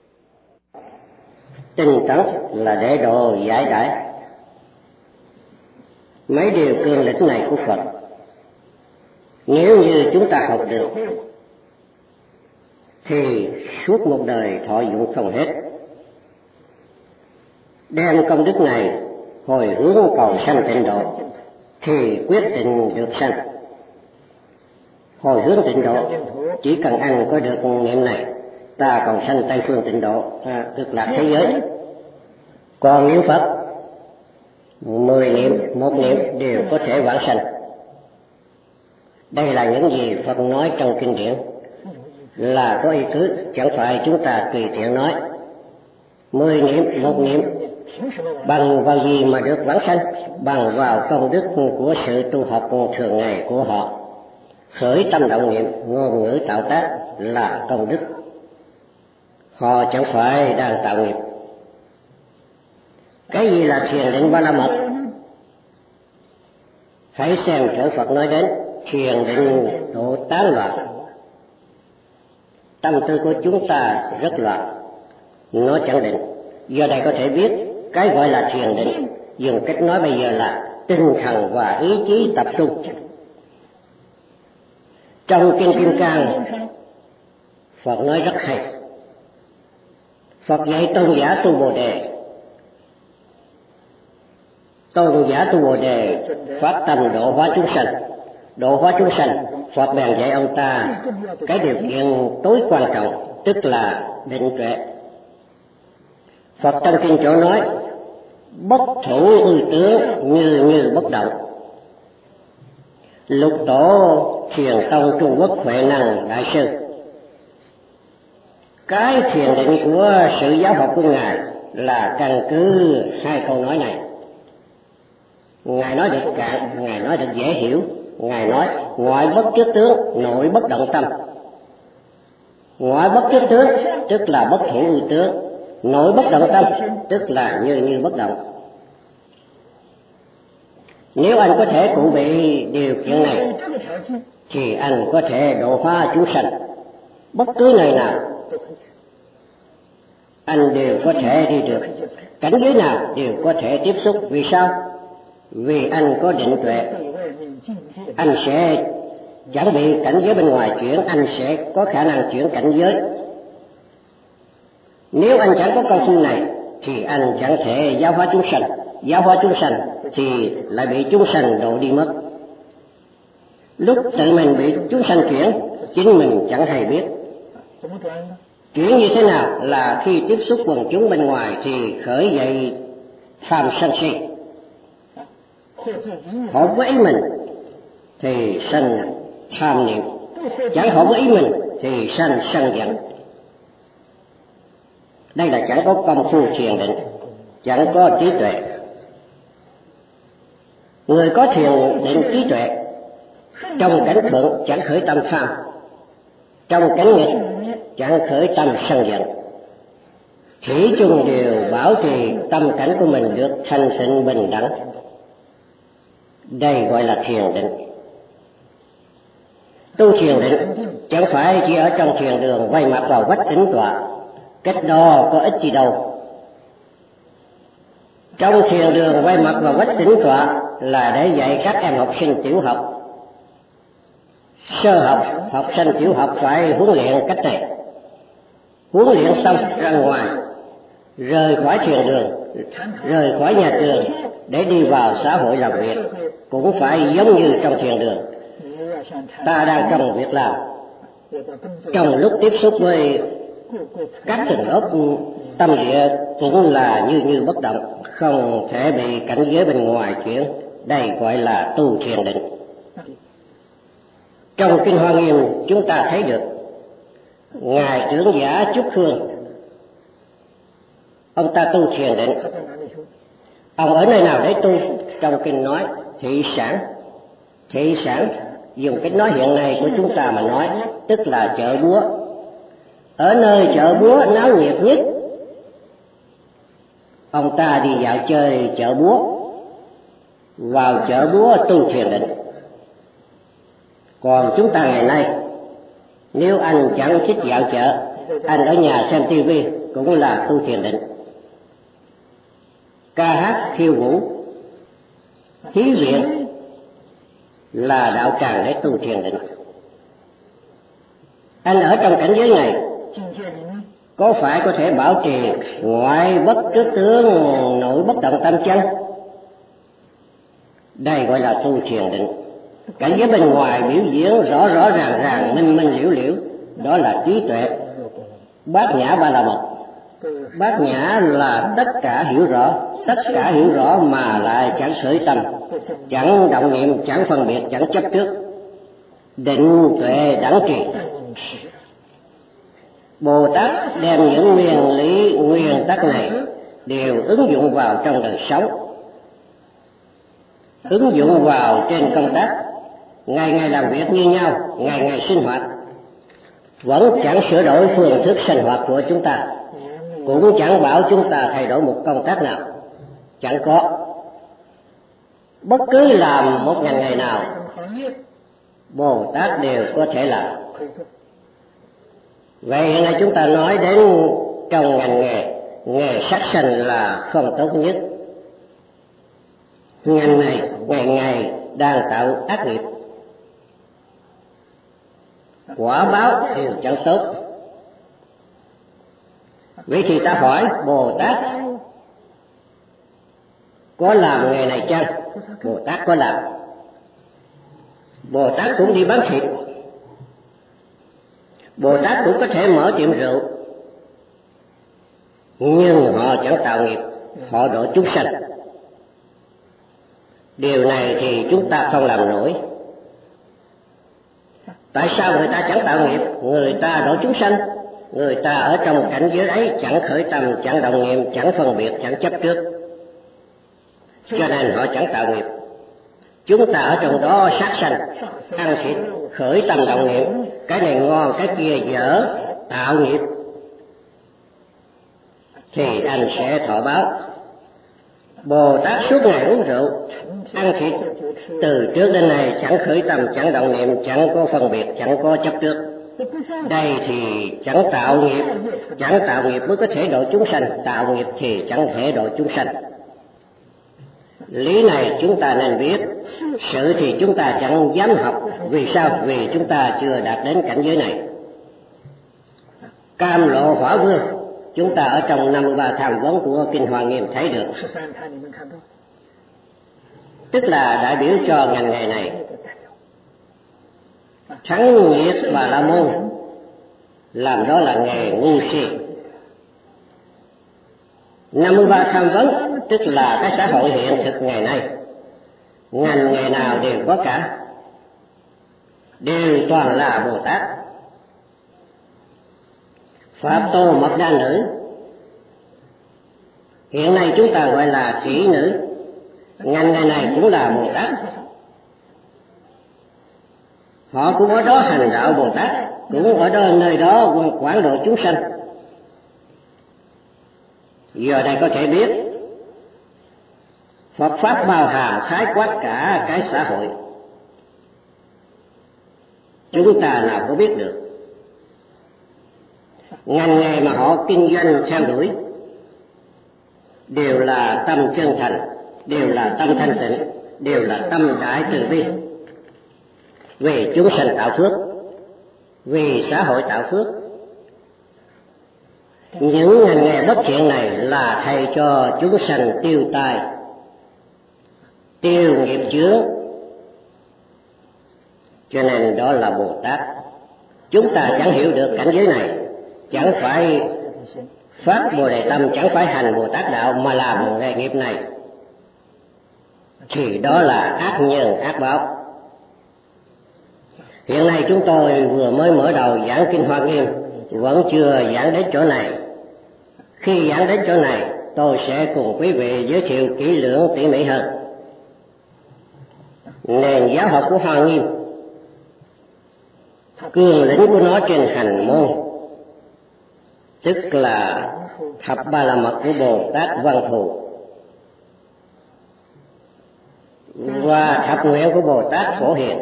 Tinh tấn là để độ giải đãi mấy điều cương lĩnh này của Phật. Nếu như chúng ta học được thì suốt một đời thọ dụng không hết. Đem công đức này hồi hướng cầu sanh tịnh độ thì quyết định được sanh. Hồi hướng tịnh độ, chỉ cần anh có được niệm này, ta cầu sanh Tây phương tịnh độ, cực lạc thế giới. Còn niệm Phật, 10 niệm, 1 niệm đều có thể vãng sanh. Đây là những gì Phật nói trong kinh điển, là có ý tứ, chẳng phải chúng ta tùy tiện nói. 10 niệm, 1 niệm, bằng vào gì mà được vãng sanh? Bằng vào công đức của sự tu học thường ngày của họ. Khởi tâm động niệm, ngôn ngữ tạo tác là công đức. Họ chẳng phải đang tạo nghiệp. Cái gì là thiền định ba la mật? Hãy xem trở Phật nói đến thiền định độ tán loạn. Tâm tư của chúng ta rất loạn, nó chẳng định. Do đây có thể biết cái gọi là thiền định, dùng cách nói bây giờ là tinh thần và ý chí tập trung. Trong kinh Kim Cang, Phật nói rất hay. Phật dạy tôn giả tu Bồ Đề. Tôn giả tu Bồ Đề phát tâm độ hóa chúng sanh. Độ hóa chúng sanh, Phật bèn dạy ông ta cái điều kiện tối quan trọng, tức là định tuệ. Phật trong kinh chỗ nói bất thủ ư tướng, như bất động. Lục tổ Thiền tông Trung Quốc Huệ Năng đại sư, cái thiền định của sự giáo học của ngài là căn cứ 2 câu nói này. Ngài nói được cạn, ngài nói được dễ hiểu. Ngài nói ngoại bất trước tướng, nội bất động tâm. Ngoại bất trước tướng tức là bất thủ ư tướng, nội bất động tâm tức là như bất động. Nếu anh có thể cụ bị điều kiện này thì anh có thể độ hóa chúng sanh. Bất cứ nơi nào anh đều có thể đi được, cảnh giới nào đều có thể tiếp xúc. Vì sao? Vì anh có định tuệ. Anh sẽ chẳng bị cảnh giới bên ngoài chuyển, anh sẽ có khả năng chuyển cảnh giới. Nếu anh chẳng có công phu này thì anh chẳng thể giáo hóa chúng sanh. Giáo hóa chúng sanh thì lại bị chúng sanh độ đi mất. Lúc tự mình bị chúng sanh chuyển, chính mình chẳng hay biết. Chuyển như thế nào? Là khi tiếp xúc quần chúng bên ngoài thì khởi dậy tham sân si. Hợp với ý mình thì sanh tham niệm, chẳng hợp với ý mình thì sanh sân giận. Đây là chẳng có công phu thiền định, chẳng có trí tuệ. Người có thiền định trí tuệ, trong cảnh thuận chẳng khởi tâm tham, trong cảnh nghịch chẳng khởi tâm sân giận. Thủy chung đều bảo trì tâm cảnh của mình được thanh tịnh bình đẳng. Đây gọi là thiền định. Tu thiền định chẳng phải chỉ ở trong thiền đường quay mặt vào vách tĩnh tọa, cách đó có ích gì đâu. Trong thiền đường quay mặt vào vách tĩnh tọa là để dạy các em học sinh tiểu học, sơ học, học sinh tiểu học phải huấn luyện cách này. Huấn luyện xong ra ngoài, rời khỏi thiền đường, rời khỏi nhà trường để đi vào xã hội làm việc, cũng phải giống như trong thiền đường. Ta đang trong việc làm, trong lúc tiếp xúc với các tầng lớp tâm địa cũng là như bất động, không thể bị cảnh giới bên ngoài chuyển. Đây gọi là tu thiền định. Trong Kinh Hoa Nghiêm chúng ta thấy được ngài trưởng giả Trúc Khương, ông ta tu thiền định. Ông ở nơi nào để tu? Trong kinh nói thị sản. Thị sản dùng cái nói hiện nay của chúng ta mà nói, tức là chợ búa. Ở nơi chợ búa náo nhiệt nhất, ông ta đi dạo chơi chợ búa, vào chợ búa tu thiền định. Còn chúng ta ngày nay, nếu anh chẳng thích dạo chợ, anh ở nhà xem tivi cũng là tu thiền định. Ca hát khiêu vũ, thí viện là đạo tràng để tu thiền định. Anh ở trong cảnh giới này có phải có thể bảo trì ngoại bất trước tướng, nội bất động tâm chân? Đây gọi là tu thiền định. Cảnh giới bên ngoài biểu diễn rõ rõ ràng ràng, minh minh liễu liễu, đó là trí tuệ. Bát nhã ba la mật. Bát nhã là tất cả hiểu rõ mà lại chẳng khởi tâm, chẳng động niệm, chẳng phân biệt, chẳng chấp trước. Định tuệ đẳng trì. Bồ Tát đem những nguyên lý nguyên tắc này đều ứng dụng vào trong đời sống, ứng dụng vào trên công tác, ngày ngày làm việc như nhau, ngày ngày sinh hoạt, vẫn chẳng sửa đổi phương thức sinh hoạt của chúng ta, cũng chẳng bảo chúng ta thay đổi một công tác nào, chẳng có. Bất cứ làm một ngành nghề nào, Bồ Tát đều có thể làm. Vậy hiện nay chúng ta nói đến trong ngành nghề sát sanh là không tốt nhất. Ngành này ngày ngày đang tạo ác nghiệp, quả báo đều chẳng tốt. Vậy thì ta hỏi Bồ Tát có làm nghề này chăng? Bồ Tát có làm. Bồ Tát cũng đi bán thịt, Bồ Tát cũng có thể mở tiệm rượu, nhưng họ chẳng tạo nghiệp, họ độ chúng sanh. Điều này thì chúng ta không làm nổi. Tại sao người ta chẳng tạo nghiệp, người ta độ chúng sanh? Người ta ở trong cảnh giới ấy chẳng khởi tâm, chẳng động niệm, chẳng phân biệt, chẳng chấp trước, cho nên họ chẳng tạo nghiệp. Chúng ta ở trong đó sát sanh, ăn thịt, khởi tâm động niệm, cái này ngon, cái kia dở, tạo nghiệp, thì anh sẽ thọ báo. Bồ Tát suốt ngày uống rượu, ăn thịt, từ trước đến nay chẳng khởi tâm, chẳng động niệm, chẳng có phân biệt, chẳng có chấp trước. Đây thì chẳng tạo nghiệp mới có thể độ chúng sanh, tạo nghiệp thì chẳng thể độ chúng sanh. Lý này chúng ta nên biết, sự thì chúng ta chẳng dám học. Vì sao? Vì chúng ta chưa đạt đến cảnh giới này. Cam lộ hỏa vương, chúng ta ở trong 53 tham vấn của Kinh Hoa Nghiêm thấy được. Tức là đại biểu cho ngành nghề này. Thắng Nhiệt Bà La Môn làm đó là nghề ngu si. 53 tham vấn tức là cái xã hội hiện thực ngày nay, ngành nghề nào đều có cả, đều toàn là Bồ Tát. Pháp Tô Mật Đa Nữ, hiện nay chúng ta gọi là sĩ nữ, ngành nghề này cũng là Bồ Tát. Họ cũng ở đó hành đạo Bồ Tát, cũng ở đó nơi đó quản độ chúng sanh. Giờ đây có thể biết Phật Pháp bao hàm khái quát cả cái xã hội. Chúng ta nào có biết được. Ngành nghề mà họ kinh doanh theo đuổi đều là tâm chân thành, đều là tâm thanh tịnh, đều là tâm đại từ bi, vì chúng sanh tạo phước, vì xã hội tạo phước. Những ngành nghề bất thiện này là thầy cho chúng sanh tiêu tai, tiêu nghiệp chướng, cho nên đó là Bồ Tát. Chúng ta chẳng hiểu được cảnh giới này, chẳng phải phát Bồ Đề Tâm, chẳng phải hành Bồ Tát đạo mà làm nghề nghiệp này, thì đó là ác nhân ác báo. Hiện nay chúng tôi vừa mới mở đầu giảng Kinh Hoa Nghiêm, vẫn chưa giảng đến chỗ này. Khi giảng đến chỗ này tôi sẽ cùng quý vị giới thiệu kỹ lưỡng tỉ mỉ hơn. Nền giáo học của Hoa Nghiêm, cương lĩnh của nó trên hành môn, tức là thập ba la mật của Bồ Tát Văn Thù và thập nguyện của Bồ Tát Phổ Hiền.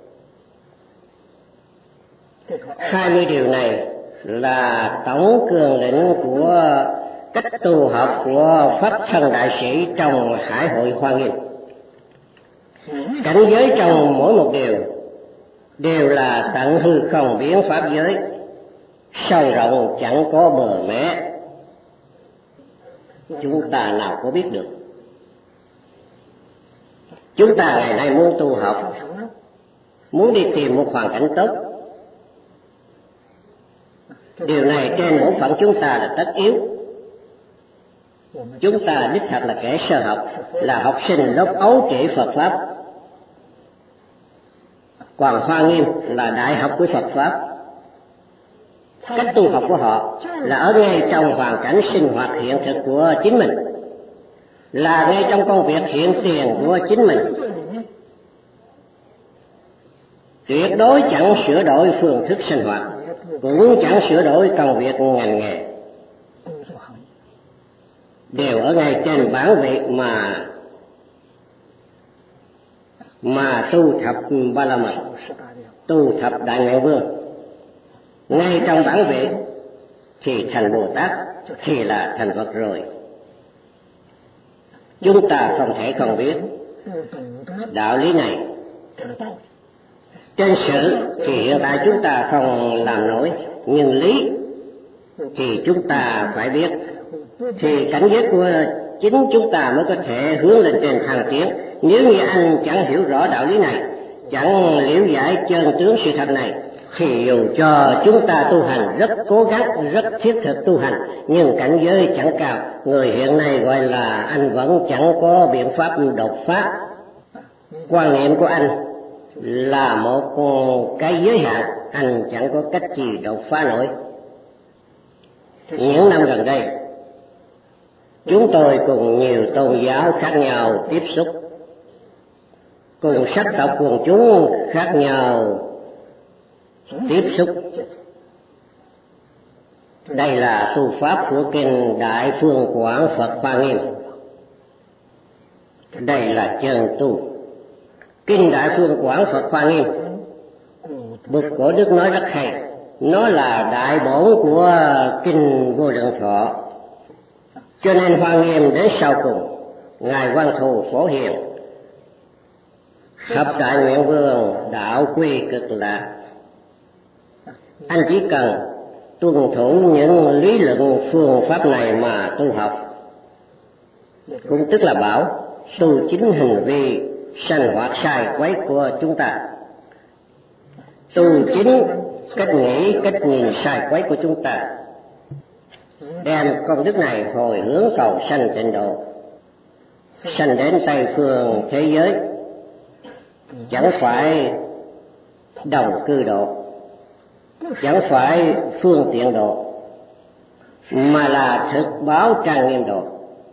20 điều này là tổng cương lĩnh của cách tu học của Pháp Thân Đại Sĩ trong Hải hội Hoa Nghiêm. Cảnh giới trong mỗi một điều đều là tận hư không biến pháp giới, sâu rộng chẳng có bờ mé. Chúng ta nào có biết được. Chúng ta ngày nay muốn tu học, muốn đi tìm một hoàn cảnh tốt, điều này trên bổn phận chúng ta là tất yếu. Chúng ta đích thật là kẻ sơ học, là học sinh lớp ấu trĩ Phật Pháp. Còn Hoa Nghiêm là đại học của Phật Pháp. Cách tu học của họ là ở ngay trong hoàn cảnh sinh hoạt hiện thực của chính mình, là ngay trong công việc hiện tiền của chính mình. Tuyệt đối chẳng sửa đổi phương thức sinh hoạt, cũng chẳng sửa đổi công việc ngành nghề, đều ở ngay trên bản vị mà tu thập ba la mật, tu thập đại nguyện vương. Ngay trong bản vị thì thành Bồ Tát, thì là thành Phật rồi. Chúng ta không thể không biết đạo lý này. Trên sự thì hiện tại chúng ta không làm nổi, nhưng lý thì chúng ta phải biết, thì cảnh giới của chính chúng ta mới có thể hướng lên trên thăng tiến. Nếu như anh chẳng hiểu rõ đạo lý này, chẳng liễu giải chân tướng sự thật này, thì dù cho chúng ta tu hành rất cố gắng, rất thiết thực tu hành, nhưng cảnh giới chẳng cao. Người hiện nay gọi là anh vẫn chẳng có biện pháp đột phá. Quan niệm của anh là một cái giới hạn, anh chẳng có cách gì đột phá nổi. Những năm gần đây, chúng tôi cùng nhiều tôn giáo khác nhau tiếp xúc, cùng sắc tộc quần chúng khác nhau tiếp xúc. Đây là tu pháp của kinh Đại Phương Quảng Phật Hoa Nghiêm. Đây là chân tu. Kinh Đại Phương Quảng Phật Hoa Nghiêm, bậc cổ đức nói rất hay, nó là đại bổn của kinh Vô Lượng Thọ. Cho nên Hoa Nghiêm đến sau cùng, ngài Văn Thù Phổ Hiền, thập đại nguyện vương, đạo quy cực lạc. Anh chỉ cần tuân thủ những lý luận phương pháp này mà tu học, cũng tức là bảo tu chính hành vi sanh hoạt sai quấy của chúng ta, tu chính cách nghĩ, cách nhìn sai quấy của chúng ta, đem công đức này hồi hướng cầu sanh tịnh độ, sanh đến Tây phương thế giới, chẳng phải đồng cư độ, chẳng phải phương tiện độ, mà là thực báo trang nghiêm độ.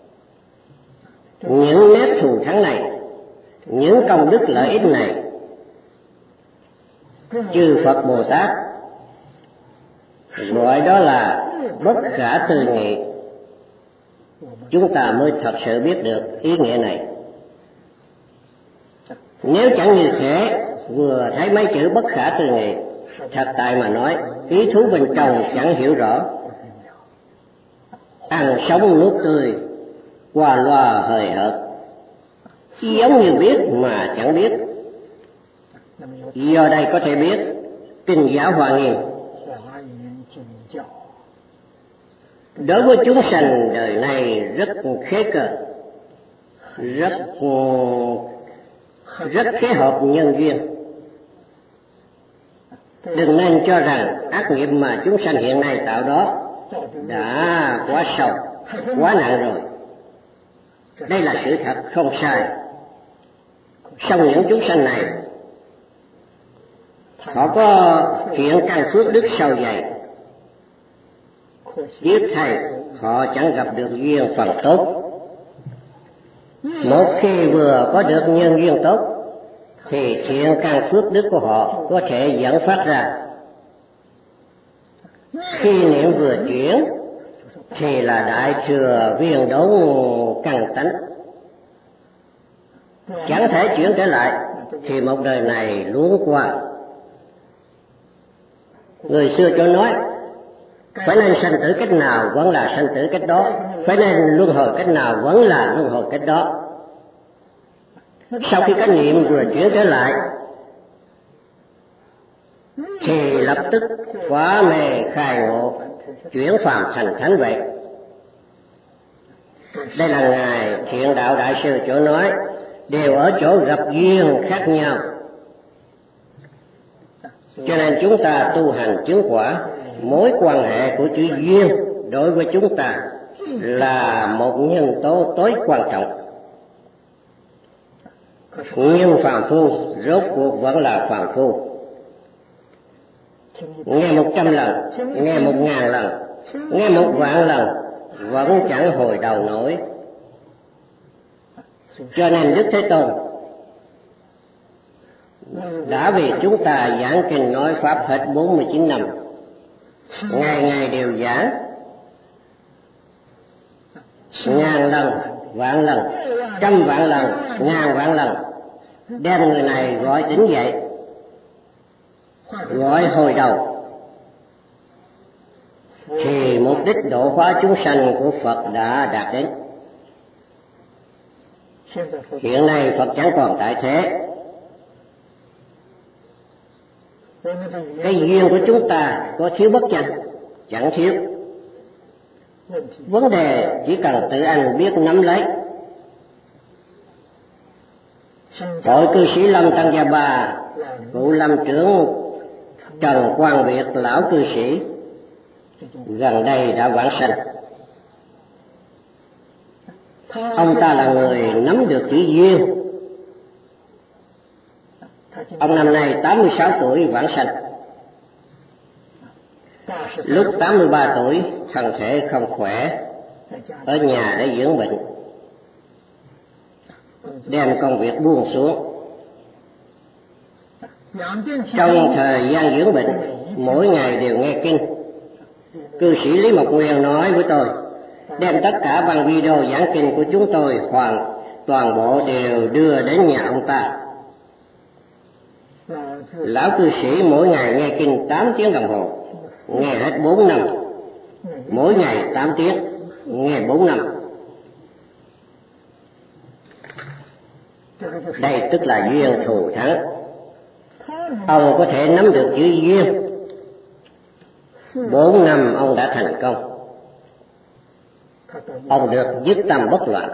Những nét thù thắng này, những công đức lợi ích này, chư Phật Bồ Tát gọi đó là bất khả tư nghị. Chúng ta mới thật sự biết được ý nghĩa này. Nếu chẳng như thế, vừa thấy mấy chữ bất khả tư nghị, thật tại mà nói, ý thú bên trong chẳng hiểu rõ. Ăn sống nuốt tươi, qua loa hời hợt, giống như biết mà chẳng biết. Do đây có thể biết kinh giáo Hoa Nghiêm đối với chúng sanh đời này rất khế cơ, rất khế hợp nhân duyên. Đừng nên cho rằng ác nghiệp mà chúng sanh hiện nay tạo đó đã quá sâu, quá nặng rồi. Đây là sự thật không sai. Song những chúng sanh này, họ có hiện căn phước đức sâu dày, tiếc thay họ chẳng gặp được duyên phần tốt. Một khi vừa có được nhân duyên tốt thì thiện căn phước đức của họ có thể dẫn phát ra. Khi niệm vừa chuyển thì là đại thừa viên đốn căn tánh, chẳng thể chuyển trở lại thì một đời này luống qua. Người xưa cho nói phải nên sanh tử cách nào vẫn là sanh tử cách đó, phải nên luân hồi cách nào vẫn là luân hồi cách đó. Sau khi cái niệm vừa chuyển trở lại thì lập tức phá mê khai ngộ, chuyển phàm thành thánh vậy. Đây là ngài Thiện Đạo Đại Sư chỗ nói, đều ở chỗ gặp duyên khác nhau. Cho nên chúng ta tu hành chứng quả, mối quan hệ của chữ duyên đối với chúng ta là một nhân tố tối quan trọng. Nhưng phàm phu rốt cuộc vẫn là phàm phu. Nghe 100 lần, nghe 1000 lần, nghe 1.000.000 lần vẫn chẳng hồi đầu nổi. Cho nên Đức Thế Tôn đã vì chúng ta giảng kinh nói pháp hết 49 năm, ngày ngày đều giảng, 1000 lần, 1.000 lần, 100.000 lần, 1000.000 lần, đem người này gọi tỉnh dậy, gọi hồi đầu, thì mục đích độ hóa chúng sanh của Phật đã đạt đến. Hiện nay Phật chẳng còn tại thế. Cái duyên của chúng ta có thiếu bất chăng? Chẳng thiếu. Vấn đề chỉ cần tự anh biết nắm lấy. Hội cư sĩ Lâm Tăng Gia Ba, cụ Lâm trưởng Trần Quang Việt lão cư sĩ gần đây đã vãng sanh. Ông ta là người nắm được chữ duyên. Ông năm nay 86 tuổi vãng sanh. Lúc 83 tuổi thân thể không khỏe, ở nhà để dưỡng bệnh, đem công việc buông xuống. Trong thời gian dưỡng bệnh, mỗi ngày đều nghe kinh. Cư sĩ Lý Mộc Nguyên nói với tôi, đem tất cả băng video giảng kinh của chúng tôi toàn bộ đều đưa đến nhà ông ta. Lão cư sĩ mỗi ngày nghe kinh 8 tiếng đồng hồ, nghe hết 4 năm. Mỗi ngày 8 tiếng, nghe 4 năm. Đây tức là duyên thù thắng. Ông có thể nắm được chữ duyên. 4 năm ông đã thành công. Ông được dứt tâm bất loạn.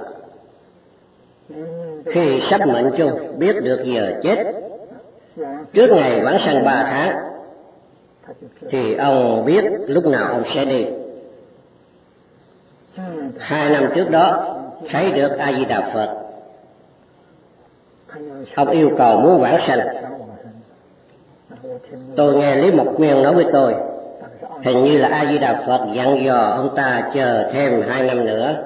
Khi sắp mệnh chung, biết được giờ chết, trước ngày vãng sanh 3 tháng, thì ông biết lúc nào ông sẽ đi. 2 năm trước đó, thấy được A Di Đà Phật. Ông yêu cầu muốn vãng sanh. Tôi nghe Lý Mộc Nguyên nói với tôi, hình như là A Di Đà Phật dặn dò ông ta chờ thêm 2 năm nữa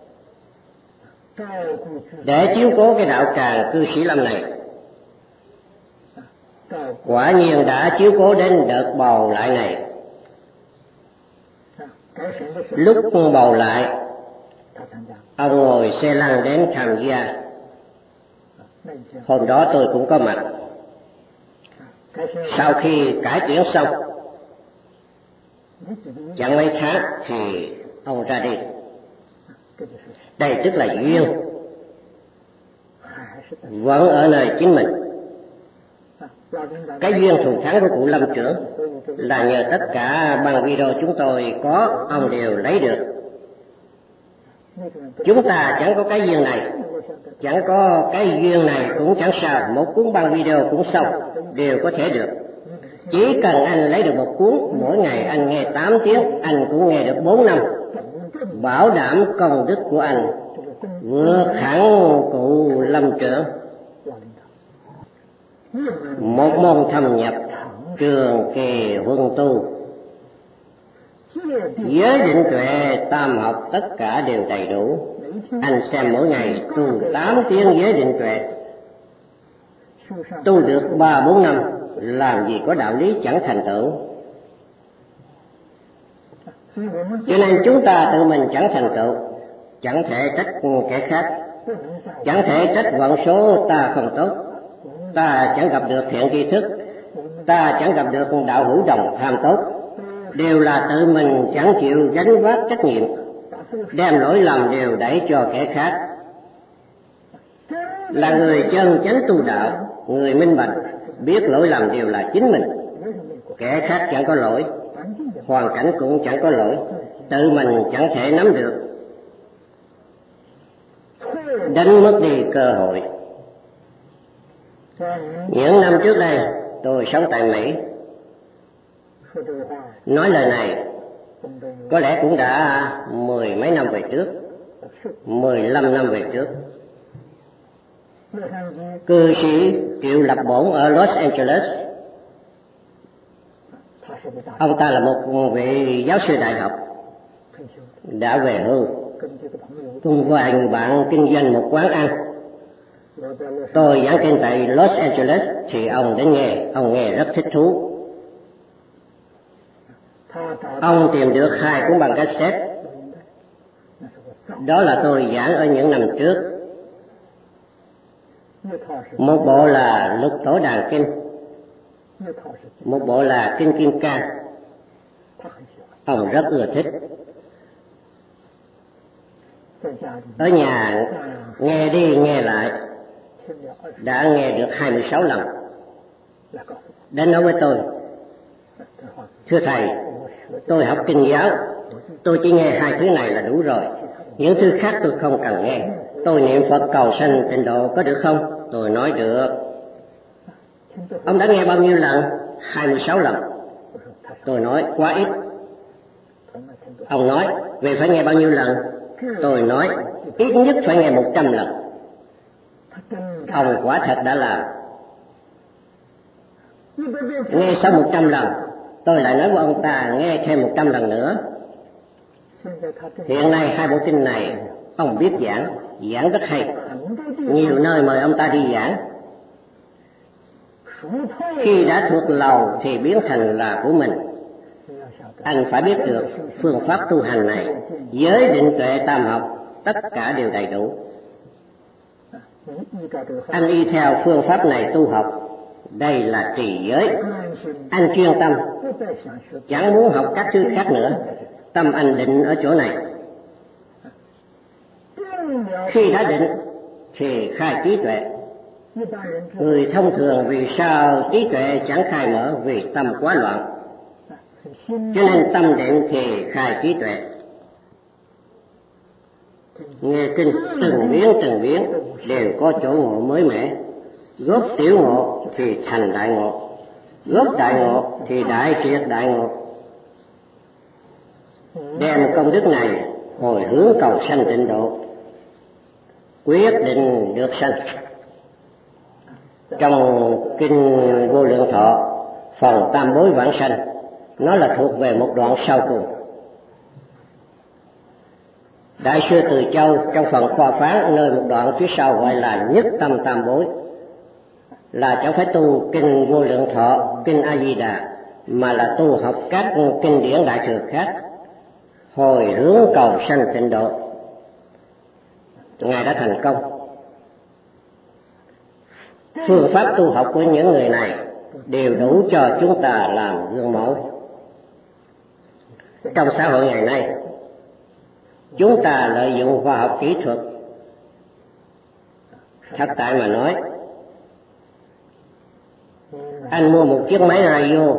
để chiếu cố cái đạo tràng cư sĩ Lâm này. Quả nhiên đã chiếu cố đến đợt bầu lại này. Lúc bầu lại, ông ngồi xe lăn đến tham gia. Hôm đó tôi cũng có mặt. Sau khi cải tuyển xong, chẳng mấy tháng thì ông ra đi. Đây tức là duyên, vẫn ở nơi chính mình. Cái duyên thù thắng của cụ Lâm trưởng là nhờ tất cả băng video chúng tôi có, ông đều lấy được. Chúng ta chẳng có cái duyên này, chẳng có cái duyên này cũng chẳng sao, một cuốn băng video cũng xong, đều có thể được. Chỉ cần anh lấy được một cuốn, mỗi ngày anh nghe 8 tiếng, anh cũng nghe được 4 năm. Bảo đảm công đức của anh vượt hẳn cụ Lâm trưởng. Một môn thâm nhập trường kỳ huân tu, Giới định tuệ tam học tất cả đều đầy đủ. Anh xem mỗi ngày tu 8 tiếng giới định tuệ, tu được 3-4 năm, làm gì có đạo lý chẳng thành tựu. Cho nên chúng ta tự mình chẳng thành tựu, chẳng thể trách kẻ khác, chẳng thể trách vận số ta không tốt, ta chẳng gặp được thiện tri thức, ta chẳng gặp được đạo hữu đồng tham tốt, đều là tự mình chẳng chịu gánh vác trách nhiệm, đem lỗi lầm đều đẩy cho kẻ khác. Là người chân chánh tu đạo, người minh bạch, biết lỗi lầm đều là chính mình, kẻ khác chẳng có lỗi, hoàn cảnh cũng chẳng có lỗi, tự mình chẳng thể nắm được, đánh mất đi cơ hội. Những năm trước đây tôi sống tại Mỹ, nói lời này có lẽ cũng đã 10 mấy năm về trước, 15 năm về trước. Cư sĩ Triệu Lập Bổn ở Los Angeles, ông ta là một vị giáo sư đại học, đã về hưu, cùng vài người bạn kinh doanh một quán ăn. Tôi giảng kinh tại Los Angeles thì ông đến nghe, ông nghe rất thích thú. Ông tìm được 2 cuốn băng cassette, đó là tôi giảng ở những năm trước. Một bộ là Lục Tổ Đàn Kinh, một bộ là Kinh Kim Cang. Ông rất ưa thích. Ở nhà nghe đi nghe lại, đã nghe được 26 lần. Đã nói với tôi: thưa thầy, tôi học kinh giáo, tôi chỉ nghe 2 thứ này là đủ rồi, những thứ khác tôi không cần nghe. Tôi niệm Phật cầu sanh tịnh độ có được không? Tôi nói được. Ông đã nghe bao nhiêu lần? 26 lần. Tôi nói quá ít. Ông nói vậy phải nghe bao nhiêu lần? Tôi nói ít nhất phải nghe 100 lần. Ông quả thật đã làm. Nghe sau 100 lần, tôi lại nói với ông ta nghe thêm 100 lần nữa. Hiện nay 2 bộ kinh này ông biết giảng rất hay, nhiều nơi mời ông ta đi giảng. Khi đã thuộc lầu thì biến thành là của mình. Anh phải biết được phương pháp tu hành này, giới định tuệ tam học tất cả đều đầy đủ. Anh y theo phương pháp này tu học, đây là trì giới. Anh chuyên tâm, chẳng muốn học các thứ khác nữa, tâm anh định ở chỗ này. Khi đã định thì khai trí tuệ. Người thông thường vì sao trí tuệ chẳng khai mở? Vì tâm quá loạn. Cho nên tâm định thì khai trí tuệ. Nghe kinh từng biến đều có chỗ ngộ mới mẻ. Gốc tiểu ngộ thì thành đại ngộ, gốc đại ngộ thì đại triệt đại ngộ. Đem công đức này hồi hướng cầu sanh tịnh độ, quyết định được sanh. Trong kinh Vô Lượng Thọ phần tam bối vãng sanh, nó là thuộc về một đoạn sau cùng. Đại sư Từ Châu trong phần khoa phán nơi một đoạn phía sau gọi là nhất tâm tam bối, là chẳng phải tu kinh Vô Lượng Thọ, kinh A Di Đà, mà là tu học các kinh điển đại thừa khác, hồi hướng cầu sanh tịnh độ. Ngài đã thành công. Phương pháp tu học của những người này đều đủ cho chúng ta làm gương mẫu. Trong xã hội ngày nay, chúng ta lợi dụng khoa học kỹ thuật. Thật tại mà nói, anh mua một chiếc máy radio,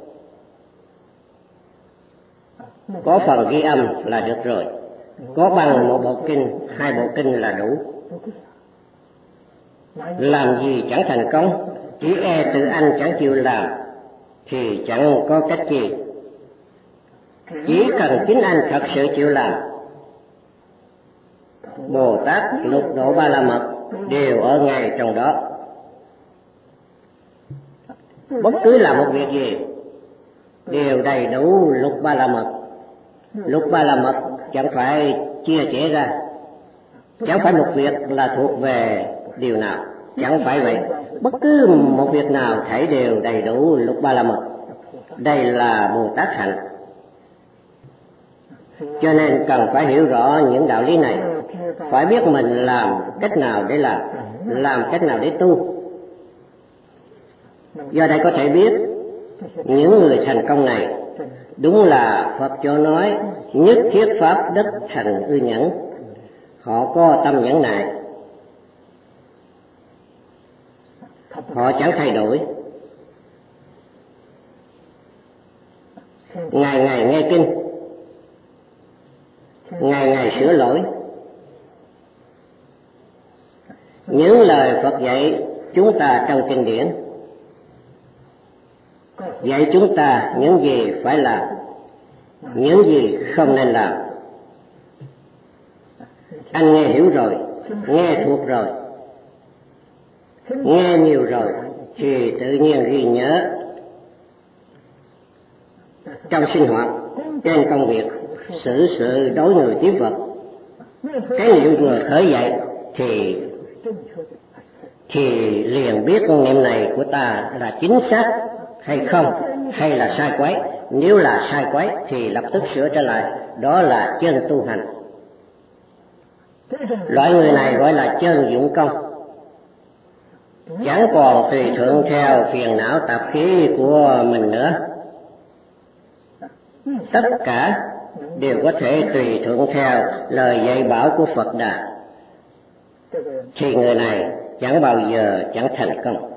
có phần ghi âm là được rồi, có bằng một bộ kinh, 2 bộ kinh là đủ. Làm gì chẳng thành công, chỉ e tự anh chẳng chịu làm thì chẳng có cách gì. Chỉ cần chính anh thật sự chịu làm, Bồ Tát Lục Độ Ba La Mật đều ở ngay trong đó. Bất cứ làm một việc gì đều đầy đủ Lục Ba La Mật, Lục Ba La Mật chẳng phải chia sẻ ra, chẳng phải một việc là thuộc về điều nào, chẳng phải vậy. Bất cứ một việc nào thảy đều đầy đủ Lục Ba La Mật. Đây là Bồ Tát hạnh. Cho nên cần phải hiểu rõ những đạo lý này, phải biết mình làm cách nào để làm cách nào để tu. Do đây có thể biết những người thành công này đúng là Phật cho nói nhất thiết pháp đất thành ư nhẫn. Họ có tâm nhẫn nại, họ chẳng thay đổi, ngày ngày nghe kinh, ngày ngày sửa lỗi. Những lời Phật dạy chúng ta trong kinh điển, dạy chúng ta những gì phải làm, những gì không nên làm. Anh nghe hiểu rồi, nghe thuộc rồi, nghe nhiều rồi thì tự nhiên ghi nhớ. Trong sinh hoạt, trên công việc, xử sự đối người tiếp vật, cái niệm vừa khởi dậy thì liền biết niệm này của ta là chính xác hay không, hay là sai quấy. Nếu là sai quấy thì lập tức sửa trở lại, đó là chân tu hành. Loại người này gọi là chân dụng công, chẳng còn tùy thuận theo phiền não tạp khí của mình nữa. Tất cả đều có thể tùy thuận theo lời dạy bảo của Phật Đà, thì người này chẳng bao giờ chẳng thành công.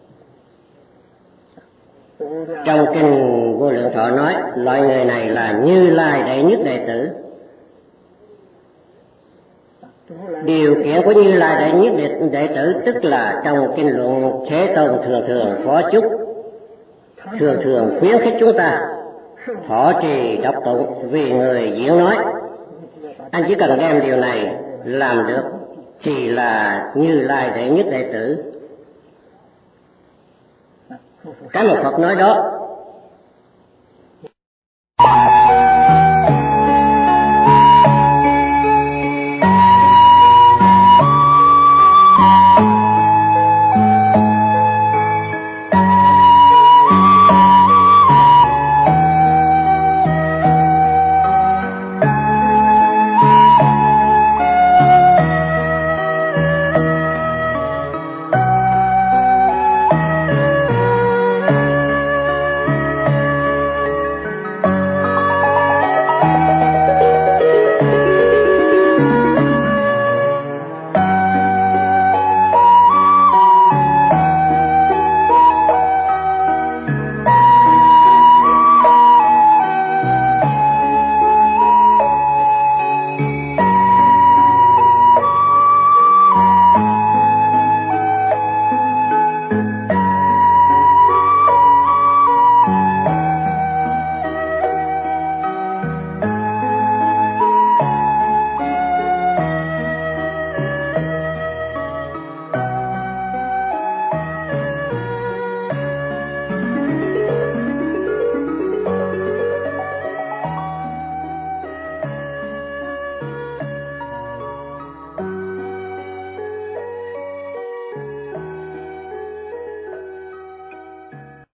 Trong kinh Vô Lượng Thọ nói loại người này là Như Lai đệ nhất đệ tử. Điều kiện của Như Lai đệ nhất đệ tử tức là trong kinh luận Thế Tôn thường phó chúc, thường khuyến khích chúng ta thọ trì đọc tụng vì người diễn nói. Anh chỉ cần đem điều này làm được thì là Như Lai đệ nhất đệ tử. Cái mà Phật nói đó